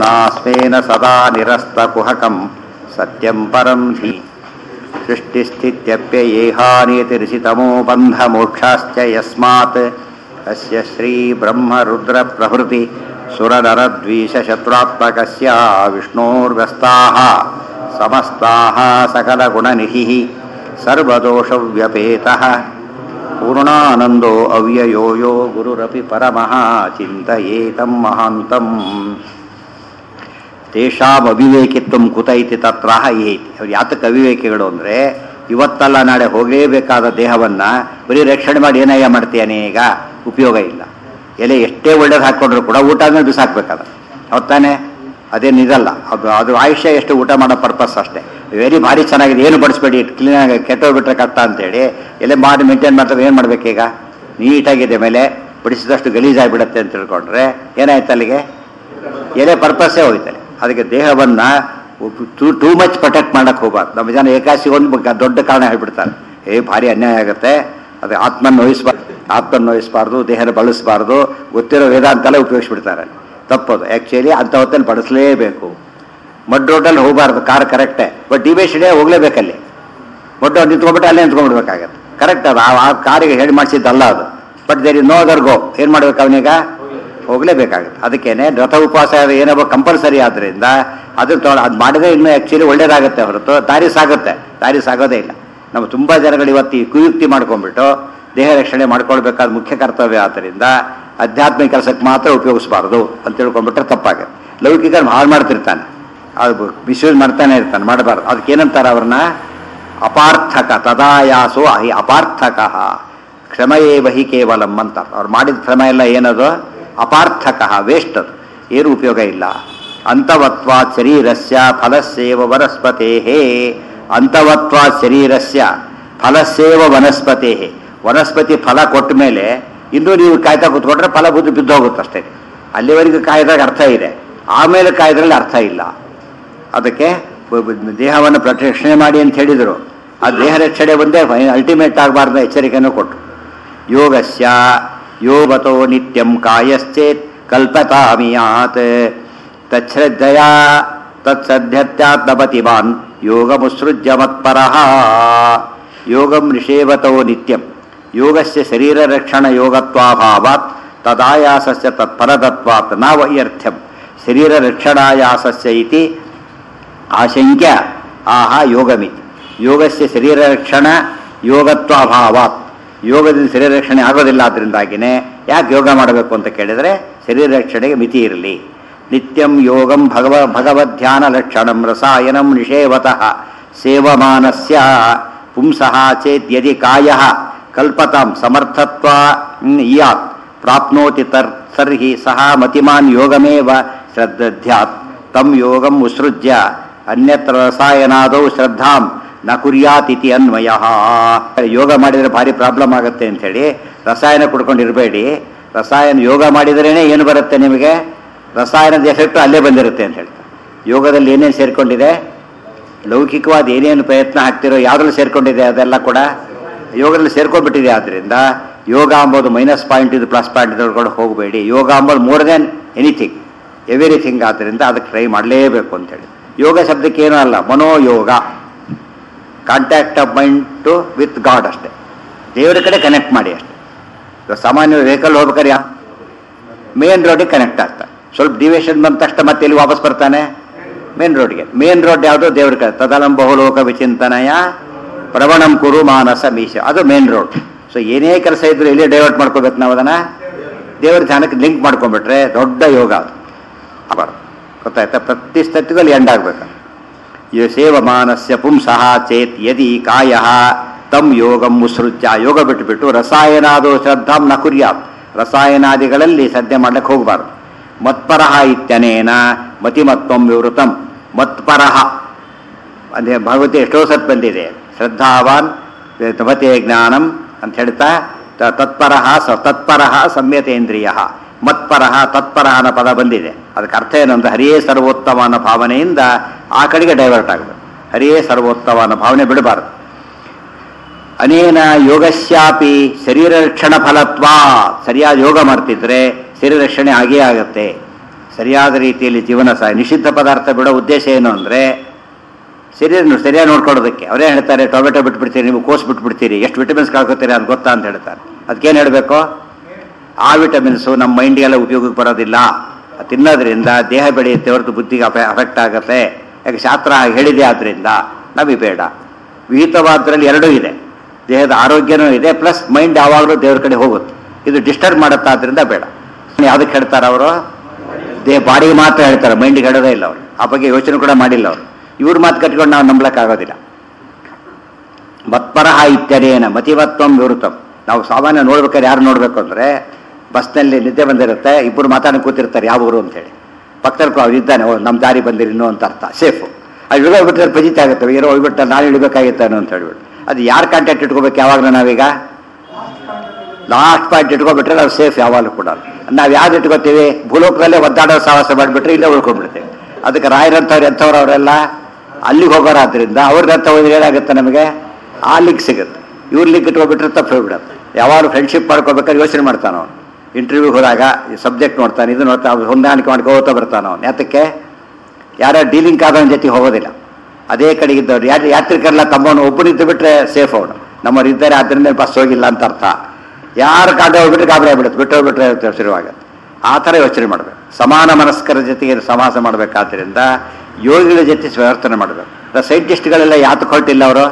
ನಾಸ್ಮೇನ ಸದಾ ನಿರಸ್ತಕುಹಕಂ ಸತ್ಯಂ ಪರಂ ಧೀ ಸೃಷ್ಟಿಸ್ಥಿತ್ಯಪ್ಯಯೇಹಾನಿತಿರಿಸಿತಮೋ ಬಂಧಮೋಕ್ಷಾಶ್ಚ ಯಸ್ಮಾತ್ ಅಸ್ಯ ಶ್ರೀ ಬ್ರಹ್ಮ ರುದ್ರ ಪ್ರಭೃತಿ ಸುರನರದ್ವೀಷಶತ್ರುತ್ಮಕಸ್ಯ ವಿಷ್ಣೋರ್ವ್ಯಸ್ತಾಃ ಸಮಸ್ತಾಃ ಸಕಲಗುಣನಿಧಿಃ ಸರ್ವದೋಷವ್ಯಪೇತಃ ಪೂರ್ಣಾನಂದೋ ಅವ್ಯಯೋ ಯೋ ಗುರುರಪಿ ಪರಮಃ ಚಿಂತಯೇತಂ ಮಹಾಂತಂ ತೇಷಾಂ ಅವಿವೇಕಿತ್ವಂ ಕುತ ಇತಿ ತತ್ರಾಹ ಏತಿ. ಅವ್ರು ಯಾತಕ್ಕೆ ಅವಿವೇಕಿಗಳು ಅಂದರೆ ಇವತ್ತಲ್ಲ ನಾಳೆ ಹೋಗಲೇಬೇಕಾದ ದೇಹವನ್ನು ಬರೀ ರಕ್ಷಣೆ ಮಾಡಿ ಏನಯ್ಯ ಮಾಡ್ತೀಯಾನೆ, ಈಗ ಉಪಯೋಗ ಇಲ್ಲ. ಎಲೆ ಎಷ್ಟೇ ಒಳ್ಳೇದು ಹಾಕ್ಕೊಂಡ್ರು ಕೂಡ ಊಟ ಆದ್ಮೇಲೆ ಬಿಸಾಕ್ಬೇಕಾದ ಹೊತ್ತಾನೆ, ಅದೇನಿದಲ್ಲ. ಅದು ಆಯುಷ್ಯ ಎಷ್ಟು ಊಟ ಮಾಡೋ ಪರ್ಪಸ್ ಅಷ್ಟೇ. ವೆರಿ ಭಾರಿ ಚೆನ್ನಾಗಿದೆ, ಏನು ಬಡಿಸ್ಬೇಡಿ, ಕ್ಲೀನಾಗಿ ಕೆಟ್ಟೋಗ್ಬಿಟ್ರೆ ಕಷ್ಟ ಅಂತೇಳಿ ಎಲೆ ಮಾಡಿ ಮೇಂಟೈನ್ ಮಾಡ್ತಾರೆ. ಏನು ಮಾಡಬೇಕೀಗ? ನೀಟಾಗಿದೆ ಮೇಲೆ ಬಡಿಸಿದಷ್ಟು ಗಲೀಜಾಗಿಬಿಡುತ್ತೆ ಅಂತ ತಿಳ್ಕೊಂಡ್ರೆ ಏನಾಯ್ತು, ಅಲ್ಲಿಗೆ ಎಲೆ ಪರ್ಪಸ್ಸೇ ಹೋಯ್ತಲ್ಲ. ಅದಕ್ಕೆ ದೇಹವನ್ನು ಟೂ ಮಚ್ ಪ್ರೊಟೆಕ್ಟ್ ಮಾಡೋಕ್ಕೆ ಹೋಗ್ಬಾರ್ದು. ನಮ್ಮ ಜನ ಏಕಾಸಿಗೆ ಒಂದು ದೊಡ್ಡ ಕಾರಣ ಹೇಳ್ಬಿಡ್ತಾರೆ, ಭಾರಿ ಅನ್ಯಾಯ ಆಗುತ್ತೆ, ಅದು ಆತ್ಮನ ನೋಯಿಸಬಾರ್ದು, ದೇಹನ ಬಳಸಬಾರ್ದು, ಗೊತ್ತಿರೋ ವೇದಾಂತೆಲ್ಲ ಉಪಯೋಗಿಸ್ಬಿಡ್ತಾರೆ. ತಪ್ಪದು. ಆ್ಯಕ್ಚುಲಿ ಅಂಥ ಹೊತ್ತಲ್ಲಿ ಬಳಸಲೇಬೇಕು. ಮಡ್ ರೋಡಲ್ಲಿ ಹೋಗಬಾರ್ದು, ಕಾರ್ ಕರೆಕ್ಟೇ, ಬಟ್ ಡಿವೇಶನ್ ಹೋಗಲೇಬೇಕಲ್ಲಿ. ಮಡ್ ರೋಡ್ ನಿಂತ್ಕೊಂಡ್ಬಿಟ್ಟು ಅಲ್ಲೇ ನಿಂತ್ಕೊಂಡ್ಬಿಡ್ಬೇಕಾಗತ್ತೆ. ಕರೆಕ್ಟ್ ಅದು, ಆ ಕಾರಿಗೆ ಹೇಳಿ ಮಾಡಿಸಿದ್ದಲ್ಲ ಅದು. But there is no other go. ಏನು ಮಾಡ್ಬೇಕು ಅವನೀಗ? ಹೋಗಲೇಬೇಕಾಗುತ್ತೆ. ಅದಕ್ಕೇನೆ ರಥ ಉಪವಾಸ ಏನೋ ಕಂಪಲ್ಸರಿ ಆದ್ದರಿಂದ ಅದನ್ನು ಅದು ಮಾಡಿದ್ರೆ ಇನ್ನೂ ಆ್ಯಕ್ಚುಲಿ ಒಳ್ಳೇದಾಗುತ್ತೆ ಹೊರತು ದಾರಿ ಸಾಗೋದೇ ಇಲ್ಲ. ನಮ್ಮ ತುಂಬ ಜನಗಳು ಇವತ್ತು ಈ ಕುಯುಕ್ತಿ ಮಾಡ್ಕೊಂಡ್ಬಿಟ್ಟು ದೇಹ ರಕ್ಷಣೆ ಮಾಡ್ಕೊಳ್ಬೇಕಾದ ಮುಖ್ಯ ಕರ್ತವ್ಯ. ಆದ್ದರಿಂದ ಅಧ್ಯಾತ್ಮಿಕ ಕೆಲಸಕ್ಕೆ ಮಾತ್ರ ಉಪಯೋಗಿಸಬಾರ್ದು ಅಂತ ತಿಳ್ಕೊಂಡ್ಬಿಟ್ರೆ ತಪ್ಪಾಗುತ್ತೆ. ಲೌಕಿಕ ಹಾಳು ಮಾಡ್ತಿರ್ತಾನೆ, ಅದು ಮಿಸ್ಯೂಸ್ ಮಾಡ್ತಾನೆ ಇರ್ತಾನೆ, ಮಾಡಬಾರ್ದು. ಅದಕ್ಕೇನಂತಾರೆ ಅವ್ರನ್ನ? ಅಪಾರ್ಥಕ ತದಾಯಾಸೋ ಅಪಾರ್ಥಕ ಕ್ಷಮಯೇವ ಹಿ ಕೇವಲಂ ಅಂತ. ಅವ್ರು ಮಾಡಿದ ಶ್ರಮ ಎಲ್ಲ ಏನದು? ಅಪಾರ್ಥಕ, ವೇಸ್ಟ್, ಅದು ಏನು ಉಪಯೋಗ ಇಲ್ಲ. ಅಂತವತ್ವಾತ್ ಶರೀರಸ್ಯ ಫಲಸ್ಯೇವ ವನಸ್ಪತೇಹೇ. ಅಂತವತ್ವಾತ್ ಶರೀರಸ್ಯ ಫಲಸ್ಯೇವ ವನಸ್ಪತೇಹೇ. ವನಸ್ಪತಿ ಫಲ ಕೊಟ್ಟ ಮೇಲೆ ಇನ್ನೂ ನೀವು ಕಾಯ್ತಾ ಕೂತ್ಕೊಂಡ್ರೆ ಫಲ ಬಿದ್ದೋಗುತ್ತಷ್ಟೇ. ಅಲ್ಲಿವರೆಗೂ ಕಾಯ್ದಾಗ ಅರ್ಥ ಇದೆ, ಆಮೇಲೆ ಕಾಯ್ದ್ರಲ್ಲಿ ಅರ್ಥ ಇಲ್ಲ. ಅದಕ್ಕೆ ದೇಹವನ್ನು ಪ್ರದಕ್ಷಿಣೆ ಮಾಡಿ ಅಂತ ಹೇಳಿದರು. ಆ ದೇಹ ರಕ್ಷಣೆ ಒಂದೇ ಅಲ್ಟಿಮೇಟ್ ಆಗಬಾರ್ದು ಎಚ್ಚರಿಕೆಯನ್ನು ಕೊಟ್ಟರು. ಯೋಗಸ್ಯ ಯೋಗತೋ ನಿತ್ಯಂ ಕಾಯಶ್ಚೇತ್ ಕಲ್ಪತಾಮಿಯಾತ್ ತಚ್ಛ್ರದ್ಧಯ ತತ್ಸಧ್ಯತ್ಯಾತ್ಮಪತಿಮಾನ್ ಯೋಗಮುತ್ಸೃಜ್ಯ ಮತ್ಪರಃ. ಯೋಗಂ ನಿಷೇವತೋ ನಿತ್ಯಂ. ಯೋಗಸ್ಯ ಶರೀರರಕ್ಷಣ ಯೋಗತ್ವಾಭಾವಾತ್ ತದಾಯಾಸಸ್ಯ ತತ್ಪರತತ್ವಾತ್ ನ ವೈಯರ್ಥ್ಯಂ ಶರೀರರಕ್ಷಣಾಯಾಸಸ್ಯ ಇತಿ ಆಶಂಕ್ಯ ಆಹ ಯೋಗಮಿತಿ. ಯೋಗಸ್ಯ ಶರೀರರಕ್ಷಣ ಯೋಗತ್ವಾಭಾವಾತ್. ಯೋಗದಿಂದ ಶರೀರ ರಕ್ಷಣೆ ಆಗೋದಿಲ್ಲ. ಆದ್ದರಿಂದಾಗಿಯೇ ಯಾಕೆ ಯೋಗ ಮಾಡಬೇಕು ಅಂತ ಕೇಳಿದರೆ ಶರೀರ ರಕ್ಷಣೆಗೆ ಮಿತಿ ಇರಲಿ. ನಿತ್ಯಂ ಯೋಗಂ ಭಗವದ್ಧ್ಯಾನ ಲಕ್ಷಣಂ ರಸಾಯನಂ ನಿಷೇವತಃ ಸೇವಮಾನಸ್ಯ ಪುಂಸಃ ಚೇತ್ ಯದಿ ಕಾಯಃ ಕಲ್ಪತಾಂ ಸಮರ್ಥತ್ವ ಇಯಾತ್ ಪ್ರಾಪ್ನೋತಿ ತರ್ಹಿ ಸಹ ಮತಿಮಾನ್ ಯೋಗಮೇವ ಶ್ರದ್ಧಾತ್ ತಂ ಯೋಗಂ ಉತ್ಸೃಜ್ಯ ಅನ್ಯತ್ರ ರಸಾಯನಾದೌ ಶ್ರದ್ಧಾಂ ನ ಕುರ್ಯಾತ್ ಇತಿ ಅನ್ವಯ. ಯೋಗ ಮಾಡಿದರೆ ಭಾರಿ ಪ್ರಾಬ್ಲಮ್ ಆಗುತ್ತೆ ಅಂಥೇಳಿ ರಸಾಯನ ಕುಡ್ಕೊಂಡಿರಬೇಡಿ. ರಸಾಯನ ಯೋಗ ಮಾಡಿದ್ರೇ ಏನು ಬರುತ್ತೆ ನಿಮಗೆ? ರಸಾಯನದ ಎಫೆಕ್ಟು ಅಲ್ಲೇ ಬಂದಿರುತ್ತೆ ಅಂತ ಹೇಳ್ತಾರೆ. ಯೋಗದಲ್ಲಿ ಏನೇನು ಸೇರಿಕೊಂಡಿದೆ, ಲೌಕಿಕವಾದ ಏನೇನು ಪ್ರಯತ್ನ ಹಾಕ್ತಿರೋ ಯಾವುದ್ರಲ್ಲಿ ಸೇರಿಕೊಂಡಿದೆ ಅದೆಲ್ಲ ಕೂಡ ಯೋಗದಲ್ಲಿ ಸೇರ್ಕೊಂಡ್ಬಿಟ್ಟಿದೆ. ಆದ್ದರಿಂದ ಯೋಗ ಅಂಬೋದು ಮೈನಸ್ ಪಾಯಿಂಟ್ ಇದು ಪ್ಲಸ್ ಪಾಯಿಂಟ್ ತಿಳ್ಕೊಂಡು ಹೋಗಬೇಡಿ. ಯೋಗ ಅಂಬೋದು ಮೋರ್ ದೆನ್ ಎನಿಥಿಂಗ್, ಎವ್ರಿಥಿಂಗ್. ಆದ್ದರಿಂದ ಅದಕ್ಕೆ ಟ್ರೈ ಮಾಡಲೇಬೇಕು ಅಂತೇಳಿ. ಯೋಗ ಶಬ್ದಕ್ಕೆ ಏನೂ ಅಲ್ಲ, ಮನೋಯೋಗ, contact of mind to with God ಅಷ್ಟೇ. ದೇವರ ಕಡೆ ಕನೆಕ್ಟ್ ಮಾಡಿ ಅಷ್ಟೇ. ಸಾಮಾನ್ಯ ವೆಹಿಕಲ್ ಹೋಗ್ಬೇಕಾದ್ರೆ ಮೇನ್ ರೋಡಿಗೆ ಕನೆಕ್ಟ್ ಆಗ್ತಾರೆ. ಸ್ವಲ್ಪ ಡಿವಿಷನ್ ಬಂದ ತಕ್ಷಣ ಮತ್ತೆ ಎಲ್ಲಿ ವಾಪಸ್ ಬರ್ತಾನೆ? ಮೇನ್ ರೋಡ್ಗೆ. ಮೇನ್ ರೋಡ್ ಯಾವುದು? ದೇವ್ರ ಕಡೆ. ತದಲಂ ಬಹುಲೋಕ ವಿಚಿಂತನಯ ಪ್ರವಣಂ ಕುರು ಮಾನಸ ಮೀಶ, ಅದು ಮೇನ್ ರೋಡ್. ಸೊ ಏನೇ ಕೆಲಸ ಇದ್ರೂ ಎಲ್ಲಿ ಡೈವರ್ಟ್ ಮಾಡ್ಕೋಬೇಕು ನಾವು ಅದನ್ನು? ದೇವರ ಧ್ಯಾನಕ್ಕೆ ಲಿಂಕ್ ಮಾಡ್ಕೊಂಡ್ಬಿಟ್ರೆ ದೊಡ್ಡ ಯೋಗ ಅದು. ಗೊತ್ತಾಯ್ತಾ? ಪ್ರತಿ ಸ್ಥಿತಿಗಳಲ್ಲಿ ಎಂಡ್ ಆಗಬೇಕು. ಸೇವಮಾನಸ್ಯ ಪುಂಸಃ ಚೇತ್ ಯದಿ ಕಾಯಃ ತಂ ಯೋಗಂ ಉತ್ಸೃಜ್ಯ. ಯೋಗ ಬಿಟ್ಟುಬಿಟ್ಟು ರಸಾಯನಾದೋ ಶ್ರದ್ಧಾಂ ನ ಕುರ್ಯಾತ್. ರಸಾಯನಾದಿಗಳಲ್ಲಿ ಶ್ರದ್ಧೆ ಮಾಡ್ಲಿಕ್ಕೆ ಹೋಗಬಾರ್ದು. ಮತ್ಪರಃ ಇತ್ಯನೇನ ಮತಿಮತ್ವಂ ವಿವೃತಂ. ಮತ್ಪರಃ ಅಂದರೆ ಭಗವತಿ ಎಷ್ಟೋ ಸತ್ ಬಂದಿದೆ. ಶ್ರದ್ಧಾವಾನ್ ತಮತೆ ಜ್ಞಾನಂ ಅಂತ ಹೇಳ್ತಾ ತತ್ಪರಃ ಸಂಯತೇಂದ್ರಿಯ. ಮತ್ಪರಃ ತತ್ಪರಃ ಅನ್ನೋ ಪದ ಬಂದಿದೆ. ಅದಕ್ಕೆ ಅರ್ಥ ಏನು ಅಂದರೆ ಹರಿಯೇ ಸರ್ವೋತ್ತಮ ಅನ್ನೋ ಭಾವನೆಯಿಂದ ಆ ಕಡೆಗೆ ಡೈವರ್ಟ್ ಆಗಬೇಕು. ಹರಿಯೇ ಸರ್ವೋತ್ತಮ ಅನ್ನೋ ಭಾವನೆ ಬಿಡಬಾರ್ದು. ಅನೇನ ಯೋಗಸ್ಯಾಪಿ ಶರೀರ ರಕ್ಷಣ ಫಲತ್ವ. ಸರಿಯಾದ ಯೋಗ ಮಾಡ್ತಿದ್ರೆ ಶರೀರ ರಕ್ಷಣೆ ಆಗೇ ಆಗುತ್ತೆ. ಸರಿಯಾದ ರೀತಿಯಲ್ಲಿ ಜೀವನ ನಿಷಿದ್ಧ ಪದಾರ್ಥ ಬಿಡೋ ಉದ್ದೇಶ ಏನು ಅಂದರೆ ಸರಿಯಾಗಿ ನೋಡ್ಕೊಳ್ಳೋದಕ್ಕೆ. ಅವರೇ ಹೇಳ್ತಾರೆ ಟೊಮೆಟೊ ಬಿಟ್ಬಿಡ್ತೀರಿ, ನೀವು ಕೋಸ್ ಬಿಟ್ಬಿಡ್ತೀರಿ, ಎಷ್ಟು ವಿಟಮಿನ್ಸ್ ಕಳ್ಕೊತೀರಿ ಅದು ಗೊತ್ತಾ ಅಂತ ಹೇಳ್ತಾರೆ. ಅದಕ್ಕೇನು ಹೇಳಬೇಕು? ಆ ವಿಟಮಿನ್ಸು ನಮ್ಮ ಮೈಂಡಿಗೆಲ್ಲ ಉಪಯೋಗಕ್ಕೆ ಬರೋದಿಲ್ಲ. ತಿನ್ನೋದ್ರಿಂದ ದೇಹ ಬೆಳೆಯುತ್ತೆ ಹೊರತು ಬುದ್ಧಿಗೆ ಅಫೆಕ್ಟ್ ಆಗುತ್ತೆ. ಯಾಕೆ ಶಾಸ್ತ್ರ ಹೇಳಿದೆ, ಆದ್ದರಿಂದ ನಮಗೆ ಬೇಡ. ವಿಹಿತವಾದ್ರಲ್ಲಿ ಎರಡೂ ಇದೆ, ದೇಹದ ಆರೋಗ್ಯನೂ ಇದೆ, ಪ್ಲಸ್ ಮೈಂಡ್ ಯಾವಾಗಲೂ ದೇವ್ರ ಕಡೆ ಹೋಗುತ್ತೆ. ಇದು ಡಿಸ್ಟರ್ಬ್ ಮಾಡುತ್ತಾದ್ರಿಂದ ಬೇಡ. ಯಾವುದಕ್ಕೆ ಹೇಳ್ತಾರೆ ಅವರು? ಬಾಡಿಗೆ ಮಾತ್ರ ಹೇಳ್ತಾರೆ, ಮೈಂಡಿಗೆ ಹೇಳೋದೇ ಇಲ್ಲ ಅವರು. ಆ ಬಗ್ಗೆ ಯೋಚನೆ ಕೂಡ ಮಾಡಿಲ್ಲ ಅವರು. ಇವ್ರ ಮಾತು ಕಟ್ಕೊಂಡು ನಾವು ನಂಬಲಕ್ಕಾಗೋದಿಲ್ಲ. ಮತ್ಪರಹ ಇತ್ಯನೇನ ಮತಿಮತ್ವಂ ವಿವೃತಂ. ನಾವು ಸಾಮಾನ್ಯ ನೋಡ್ಬೇಕಾದ್ರೆ ಯಾರು ನೋಡಬೇಕು ಅಂದರೆ, ಬಸ್ನಲ್ಲಿ ನಿದ್ದೆ ಬಂದಿರುತ್ತೆ, ಇಬ್ಬರು ಮಾತಾಡಿ ಕೂತಿರ್ತಾರೆ ಯಾವ ಊರು ಅಂತೇಳಿ. ಪಕ್ಕದಲ್ಲಿ ಅವ್ರು ಇದ್ದಾನೆ, ನಮ್ಮ ದಾರಿ ಬಂದಿರಿ ಇನ್ನೂ ಅಂತ ಅರ್ಥ, ಸೇಫು. ಅದು ಇಳಿದೋಗ್ಬಿಟ್ರೆ ಫಜಿತ ಆಗುತ್ತೆ, ಏನೋ ಹೋಗ್ಬಿಟ್ಟು ನಾನು ಇಳಿಬೇಕಾಗಿತ್ತಾನು ಅಂತ ಹೇಳ್ಬಿಟ್ಟು. ಅದು ಯಾರು ಕಾಂಟ್ಯಾಕ್ಟ್ ಇಟ್ಕೋಬೇಕು ಯಾವಾಗಲೂ? ನಾವೀಗ ಲಾಸ್ಟ್ ಪಾಯಿಂಟ್ ಇಟ್ಕೊಬಿಟ್ರೆ ನಾವು ಸೇಫ್ ಯಾವಾಗಲೂ ಕೂಡ. ನಾವು ಯಾವ್ದು ಇಟ್ಕೋತೀವಿ? ಭೂಲೋಕದಲ್ಲೇ ಒದ್ದಾಡೋ ಸಾಹಸ ಮಾಡಿಬಿಟ್ರೆ ಇಲ್ಲೇ ಉಳ್ಕೊಂಡ್ಬಿಡ್ತೇವೆ. ಅದಕ್ಕೆ ರಾಯರಂಥವ್ರು ಎಂಥವ್ರು ಅವರೆಲ್ಲ ಅಲ್ಲಿಗೆ ಹೋಗೋರಾದ್ರಿಂದ ಅವ್ರದ್ದು ಹೋದ್ರೆ ಏನಾಗುತ್ತೆ ನಮಗೆ? ಆ ಲಿಂಕ್ ಸಿಗುತ್ತೆ. ಇವ್ರ ಲಿಂಕ್ ಇಟ್ಕೊಬಿಟ್ರೆ ತಪ್ಪು ಹೋಗ್ಬಿಡುತ್ತೆ. ಯಾವಾಗ ಫ್ರೆಂಡ್ಶಿಪ್ ಮಾಡ್ಕೋಬೇಕಾದ್ರೆ ಯೋಚನೆ ಮಾಡ್ತಾನೆ ಅವನು. ಇಂಟರ್ವ್ಯೂಗೆ ಹೋದಾಗ ಈ ಸಬ್ಜೆಕ್ಟ್ ನೋಡ್ತಾನೆ, ಇದು ನೋಡ್ತಾನೆ, ಹೊಂದಾಣಿಕೆ ಮಾಡ್ಕೋತಾ ಬರ್ತಾನೆ ಅವನು. ಯಾತಕ್ಕೆ? ಯಾರ ಡೀಲಿಂಗ್ ಆದವನ ಜೊತೆ ಹೋಗೋದಿಲ್ಲ. ಅದೇ ಕಡೆಗಿದ್ದವ್ರು ಯಾತ್ರಿಕರೆಲ್ಲ ತಮ್ಮವನು ಒಬ್ಬನಿದ್ದು ಬಿಟ್ಟರೆ ಸೇಫ್ ಅವನು. ನಮ್ಮವ್ರು ಇದ್ದಾರೆ ಆದ್ದರಿಂದ ಬಸ್ ಹೋಗಿಲ್ಲ ಅಂತ ಅರ್ಥ. ಯಾರು ಕಾಂಡ ಹೋಗ್ಬಿಟ್ರೆ ಗಾಬರಿ ಆಗ್ಬಿಡುತ್ತೆ, ಬಿಟ್ಟೋಗ್ಬಿಟ್ರೆ ಶುರುವಾಗುತ್ತೆ. ಆ ಥರ ಯೋಚನೆ ಮಾಡಬೇಕು. ಸಮಾನ ಮನಸ್ಕರ ಜೊತೆಗೆ ಸಮಾಸ ಮಾಡಬೇಕಾದ್ರಿಂದ ಯೋಗಿಗಳ ಜೊತೆ ಸ್ವರ್ತನೆ ಮಾಡಬೇಕು. ಸೈಂಟಿಸ್ಟ್ಗಳೆಲ್ಲ ಯಾತಕ್ಕೆ ಹೊರಟಿಲ್ಲ ಅವರು?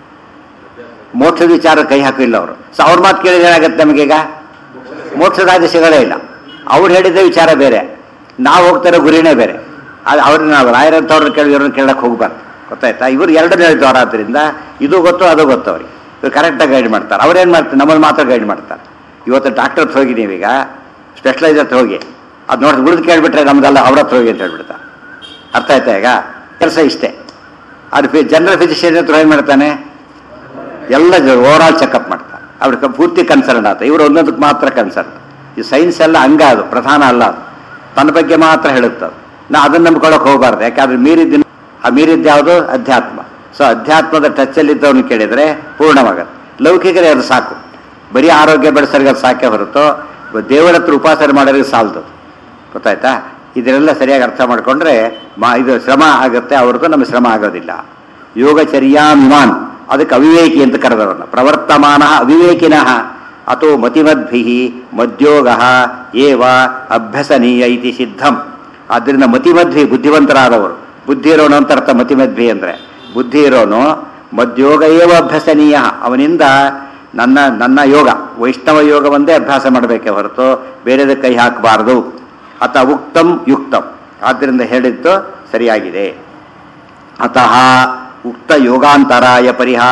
ಮೋಕ್ಷದ ವಿಚಾರ ಕೈ ಹಾಕಿಲ್ಲ ಅವರು. ಸೊ ಅವ್ರ ಮಾತು ಕೇಳಿದ್ರೆ ಏನಾಗುತ್ತೆ ನಮಗೀಗ? ಮೋಕ್ಷದ ಆದೇಶಗಳೇ ಇಲ್ಲ. ಅವ್ರು ಹೇಳಿದ ವಿಚಾರ ಬೇರೆ, ನಾವು ಹೋಗ್ತಾರೋ ಗುರಿನೇ ಬೇರೆ. ಅದು ಅವ್ರನ್ನ ನಾವು ರಾಯರಂಥವ್ರನ್ನ ಕೇಳಿ ಇವ್ರನ್ನ ಕೇಳಕ್ಕೆ ಹೋಗ್ಬಾರ್ದು. ಗೊತ್ತಾಯ್ತಾ? ಇವ್ರು ಎರಡನೇ ಹೇಳಿದವರು. ಆದ್ದರಿಂದ ಇದು ಗೊತ್ತು ಅದು ಗೊತ್ತು ಅವ್ರಿಗೆ. ಇವ್ರು ಕರೆಕ್ಟಾಗಿ ಗೈಡ್ ಮಾಡ್ತಾರೆ. ಅವ್ರೇನು ಮಾಡ್ತಾರೆ? ನಮ್ಮನ್ನು ಮಾತ್ರ ಗೈಡ್ ಮಾಡ್ತಾರೆ. ಇವತ್ತು ಡಾಕ್ಟರ್ ಹತ್ರ ಹೋಗಿ, ನೀವೀಗ ಸ್ಪೆಷಲೈಸ್ ಹತ್ರ ಹೋಗಿ ಅದು ನೋಡಿ ಉಳಿದು ಕೇಳಿಬಿಟ್ರೆ ನಮ್ದಲ್ಲ ಅವ್ರ ಹತ್ರ ಹೋಗಿ ಅಂತ ಹೇಳ್ಬಿಡ್ತಾರೆ. ಅರ್ಥ ಆಯ್ತಾ? ಈಗ ಕೆಲಸ ಇಷ್ಟೇ. ಅದು ಜನರಲ್ ಫಿಸಿಷಿಯನ್ ಹತ್ರ ಏನು ಮಾಡ್ತಾನೆ? ಎಲ್ಲ ಓವರಾಲ್ ಚೆಕಪ್ ಮಾಡ್ತಾರೆ. ಅವ್ರಿಗೆ ಪೂರ್ತಿ ಕನ್ಸರ್ನ್ ಆತ. ಇವರು ಒಂದೊಂದಕ್ಕೆ ಮಾತ್ರ ಕನ್ಸರ್ನ್. ಈ ಸೈನ್ಸ್ ಎಲ್ಲ ಹಂಗ, ಅದು ಪ್ರಧಾನ ಅಲ್ಲ. ಅದು ತನ್ನ ಬಗ್ಗೆ ಮಾತ್ರ ಹೇಳುತ್ತದೆ. ನಾ ಅದನ್ನು ನಂಬ್ಕೊಳ್ಳೋಕೆ ಹೋಗಬಾರ್ದು. ಯಾಕೆಂದ್ರೆ ಮೀರಿದ್ದು ಯಾವುದು? ಅಧ್ಯಾತ್ಮ. ಸೊ ಅಧ್ಯಾತ್ಮದ ಟಚ್ಚಲ್ಲಿದ್ದವನು ಕೇಳಿದರೆ ಪೂರ್ಣವಾಗತ್ತೆ. ಲೌಕಿಕರೇ ಅದು ಸಾಕು. ಬರೀ ಆರೋಗ್ಯ ಬೆಳೆಸೋರಿಗೆ ಅದು ಸಾಕೆ ಹೊರತು ದೇವರ ಹತ್ರ ಉಪಾಸನೆ ಮಾಡೋರಿಗೆ ಸಾಲದು. ಗೊತ್ತಾಯ್ತಾ? ಇದನ್ನೆಲ್ಲ ಸರಿಯಾಗಿ ಅರ್ಥ ಮಾಡಿಕೊಂಡ್ರೆ ಇದು ಶ್ರಮ ಆಗುತ್ತೆ, ಅವ್ರದ್ದು ನಮಗೆ ಶ್ರಮ ಆಗೋದಿಲ್ಲ. ಯೋಗಚರ್ಯಾಮಿಮಾನ್, ಅದಕ್ಕೆ ಅವಿವೇಕಿ ಅಂತ ಕರೆದವರನ್ನ. ಪ್ರವರ್ತಮಾನ ಅವಿವೇಕಿನಃ ಅಥೋ ಮತಿಮದ್ಭಿ ಮದ್ಯೋಗ ಏವ ಅಭ್ಯಸನೀಯ ಇತಿ ಸಿದ್ಧಂ. ಆದ್ದರಿಂದ ಮತಿಮದ್ಭಿ ಬುದ್ಧಿವಂತರಾದವರು. ಬುದ್ಧಿ ಇರೋನು ಅಂತ ಅರ್ಥ ಮತಿಮದ್ಭಿ ಅಂದರೆ. ಬುದ್ಧಿ ಇರೋನು ಮದ್ಯೋಗ ಏವ ಅಭ್ಯಸನೀಯ, ಅವನಿಂದ ನನ್ನ ಯೋಗ ವೈಷ್ಣವ ಯೋಗವೊಂದೇ ಅಭ್ಯಾಸ ಮಾಡಬೇಕೆ ಹೊರತು ಬೇರೆದ ಕೈ ಹಾಕಬಾರ್ದು. ಅತ ಉಕ್ತಂ ಯುಕ್ತಂ, ಆದ್ದರಿಂದ ಹೇಳಿದ್ದು ಸರಿಯಾಗಿದೆ. ಅತಃ ಉಕ್ತ ಯೋಗಾಂತರಾಯ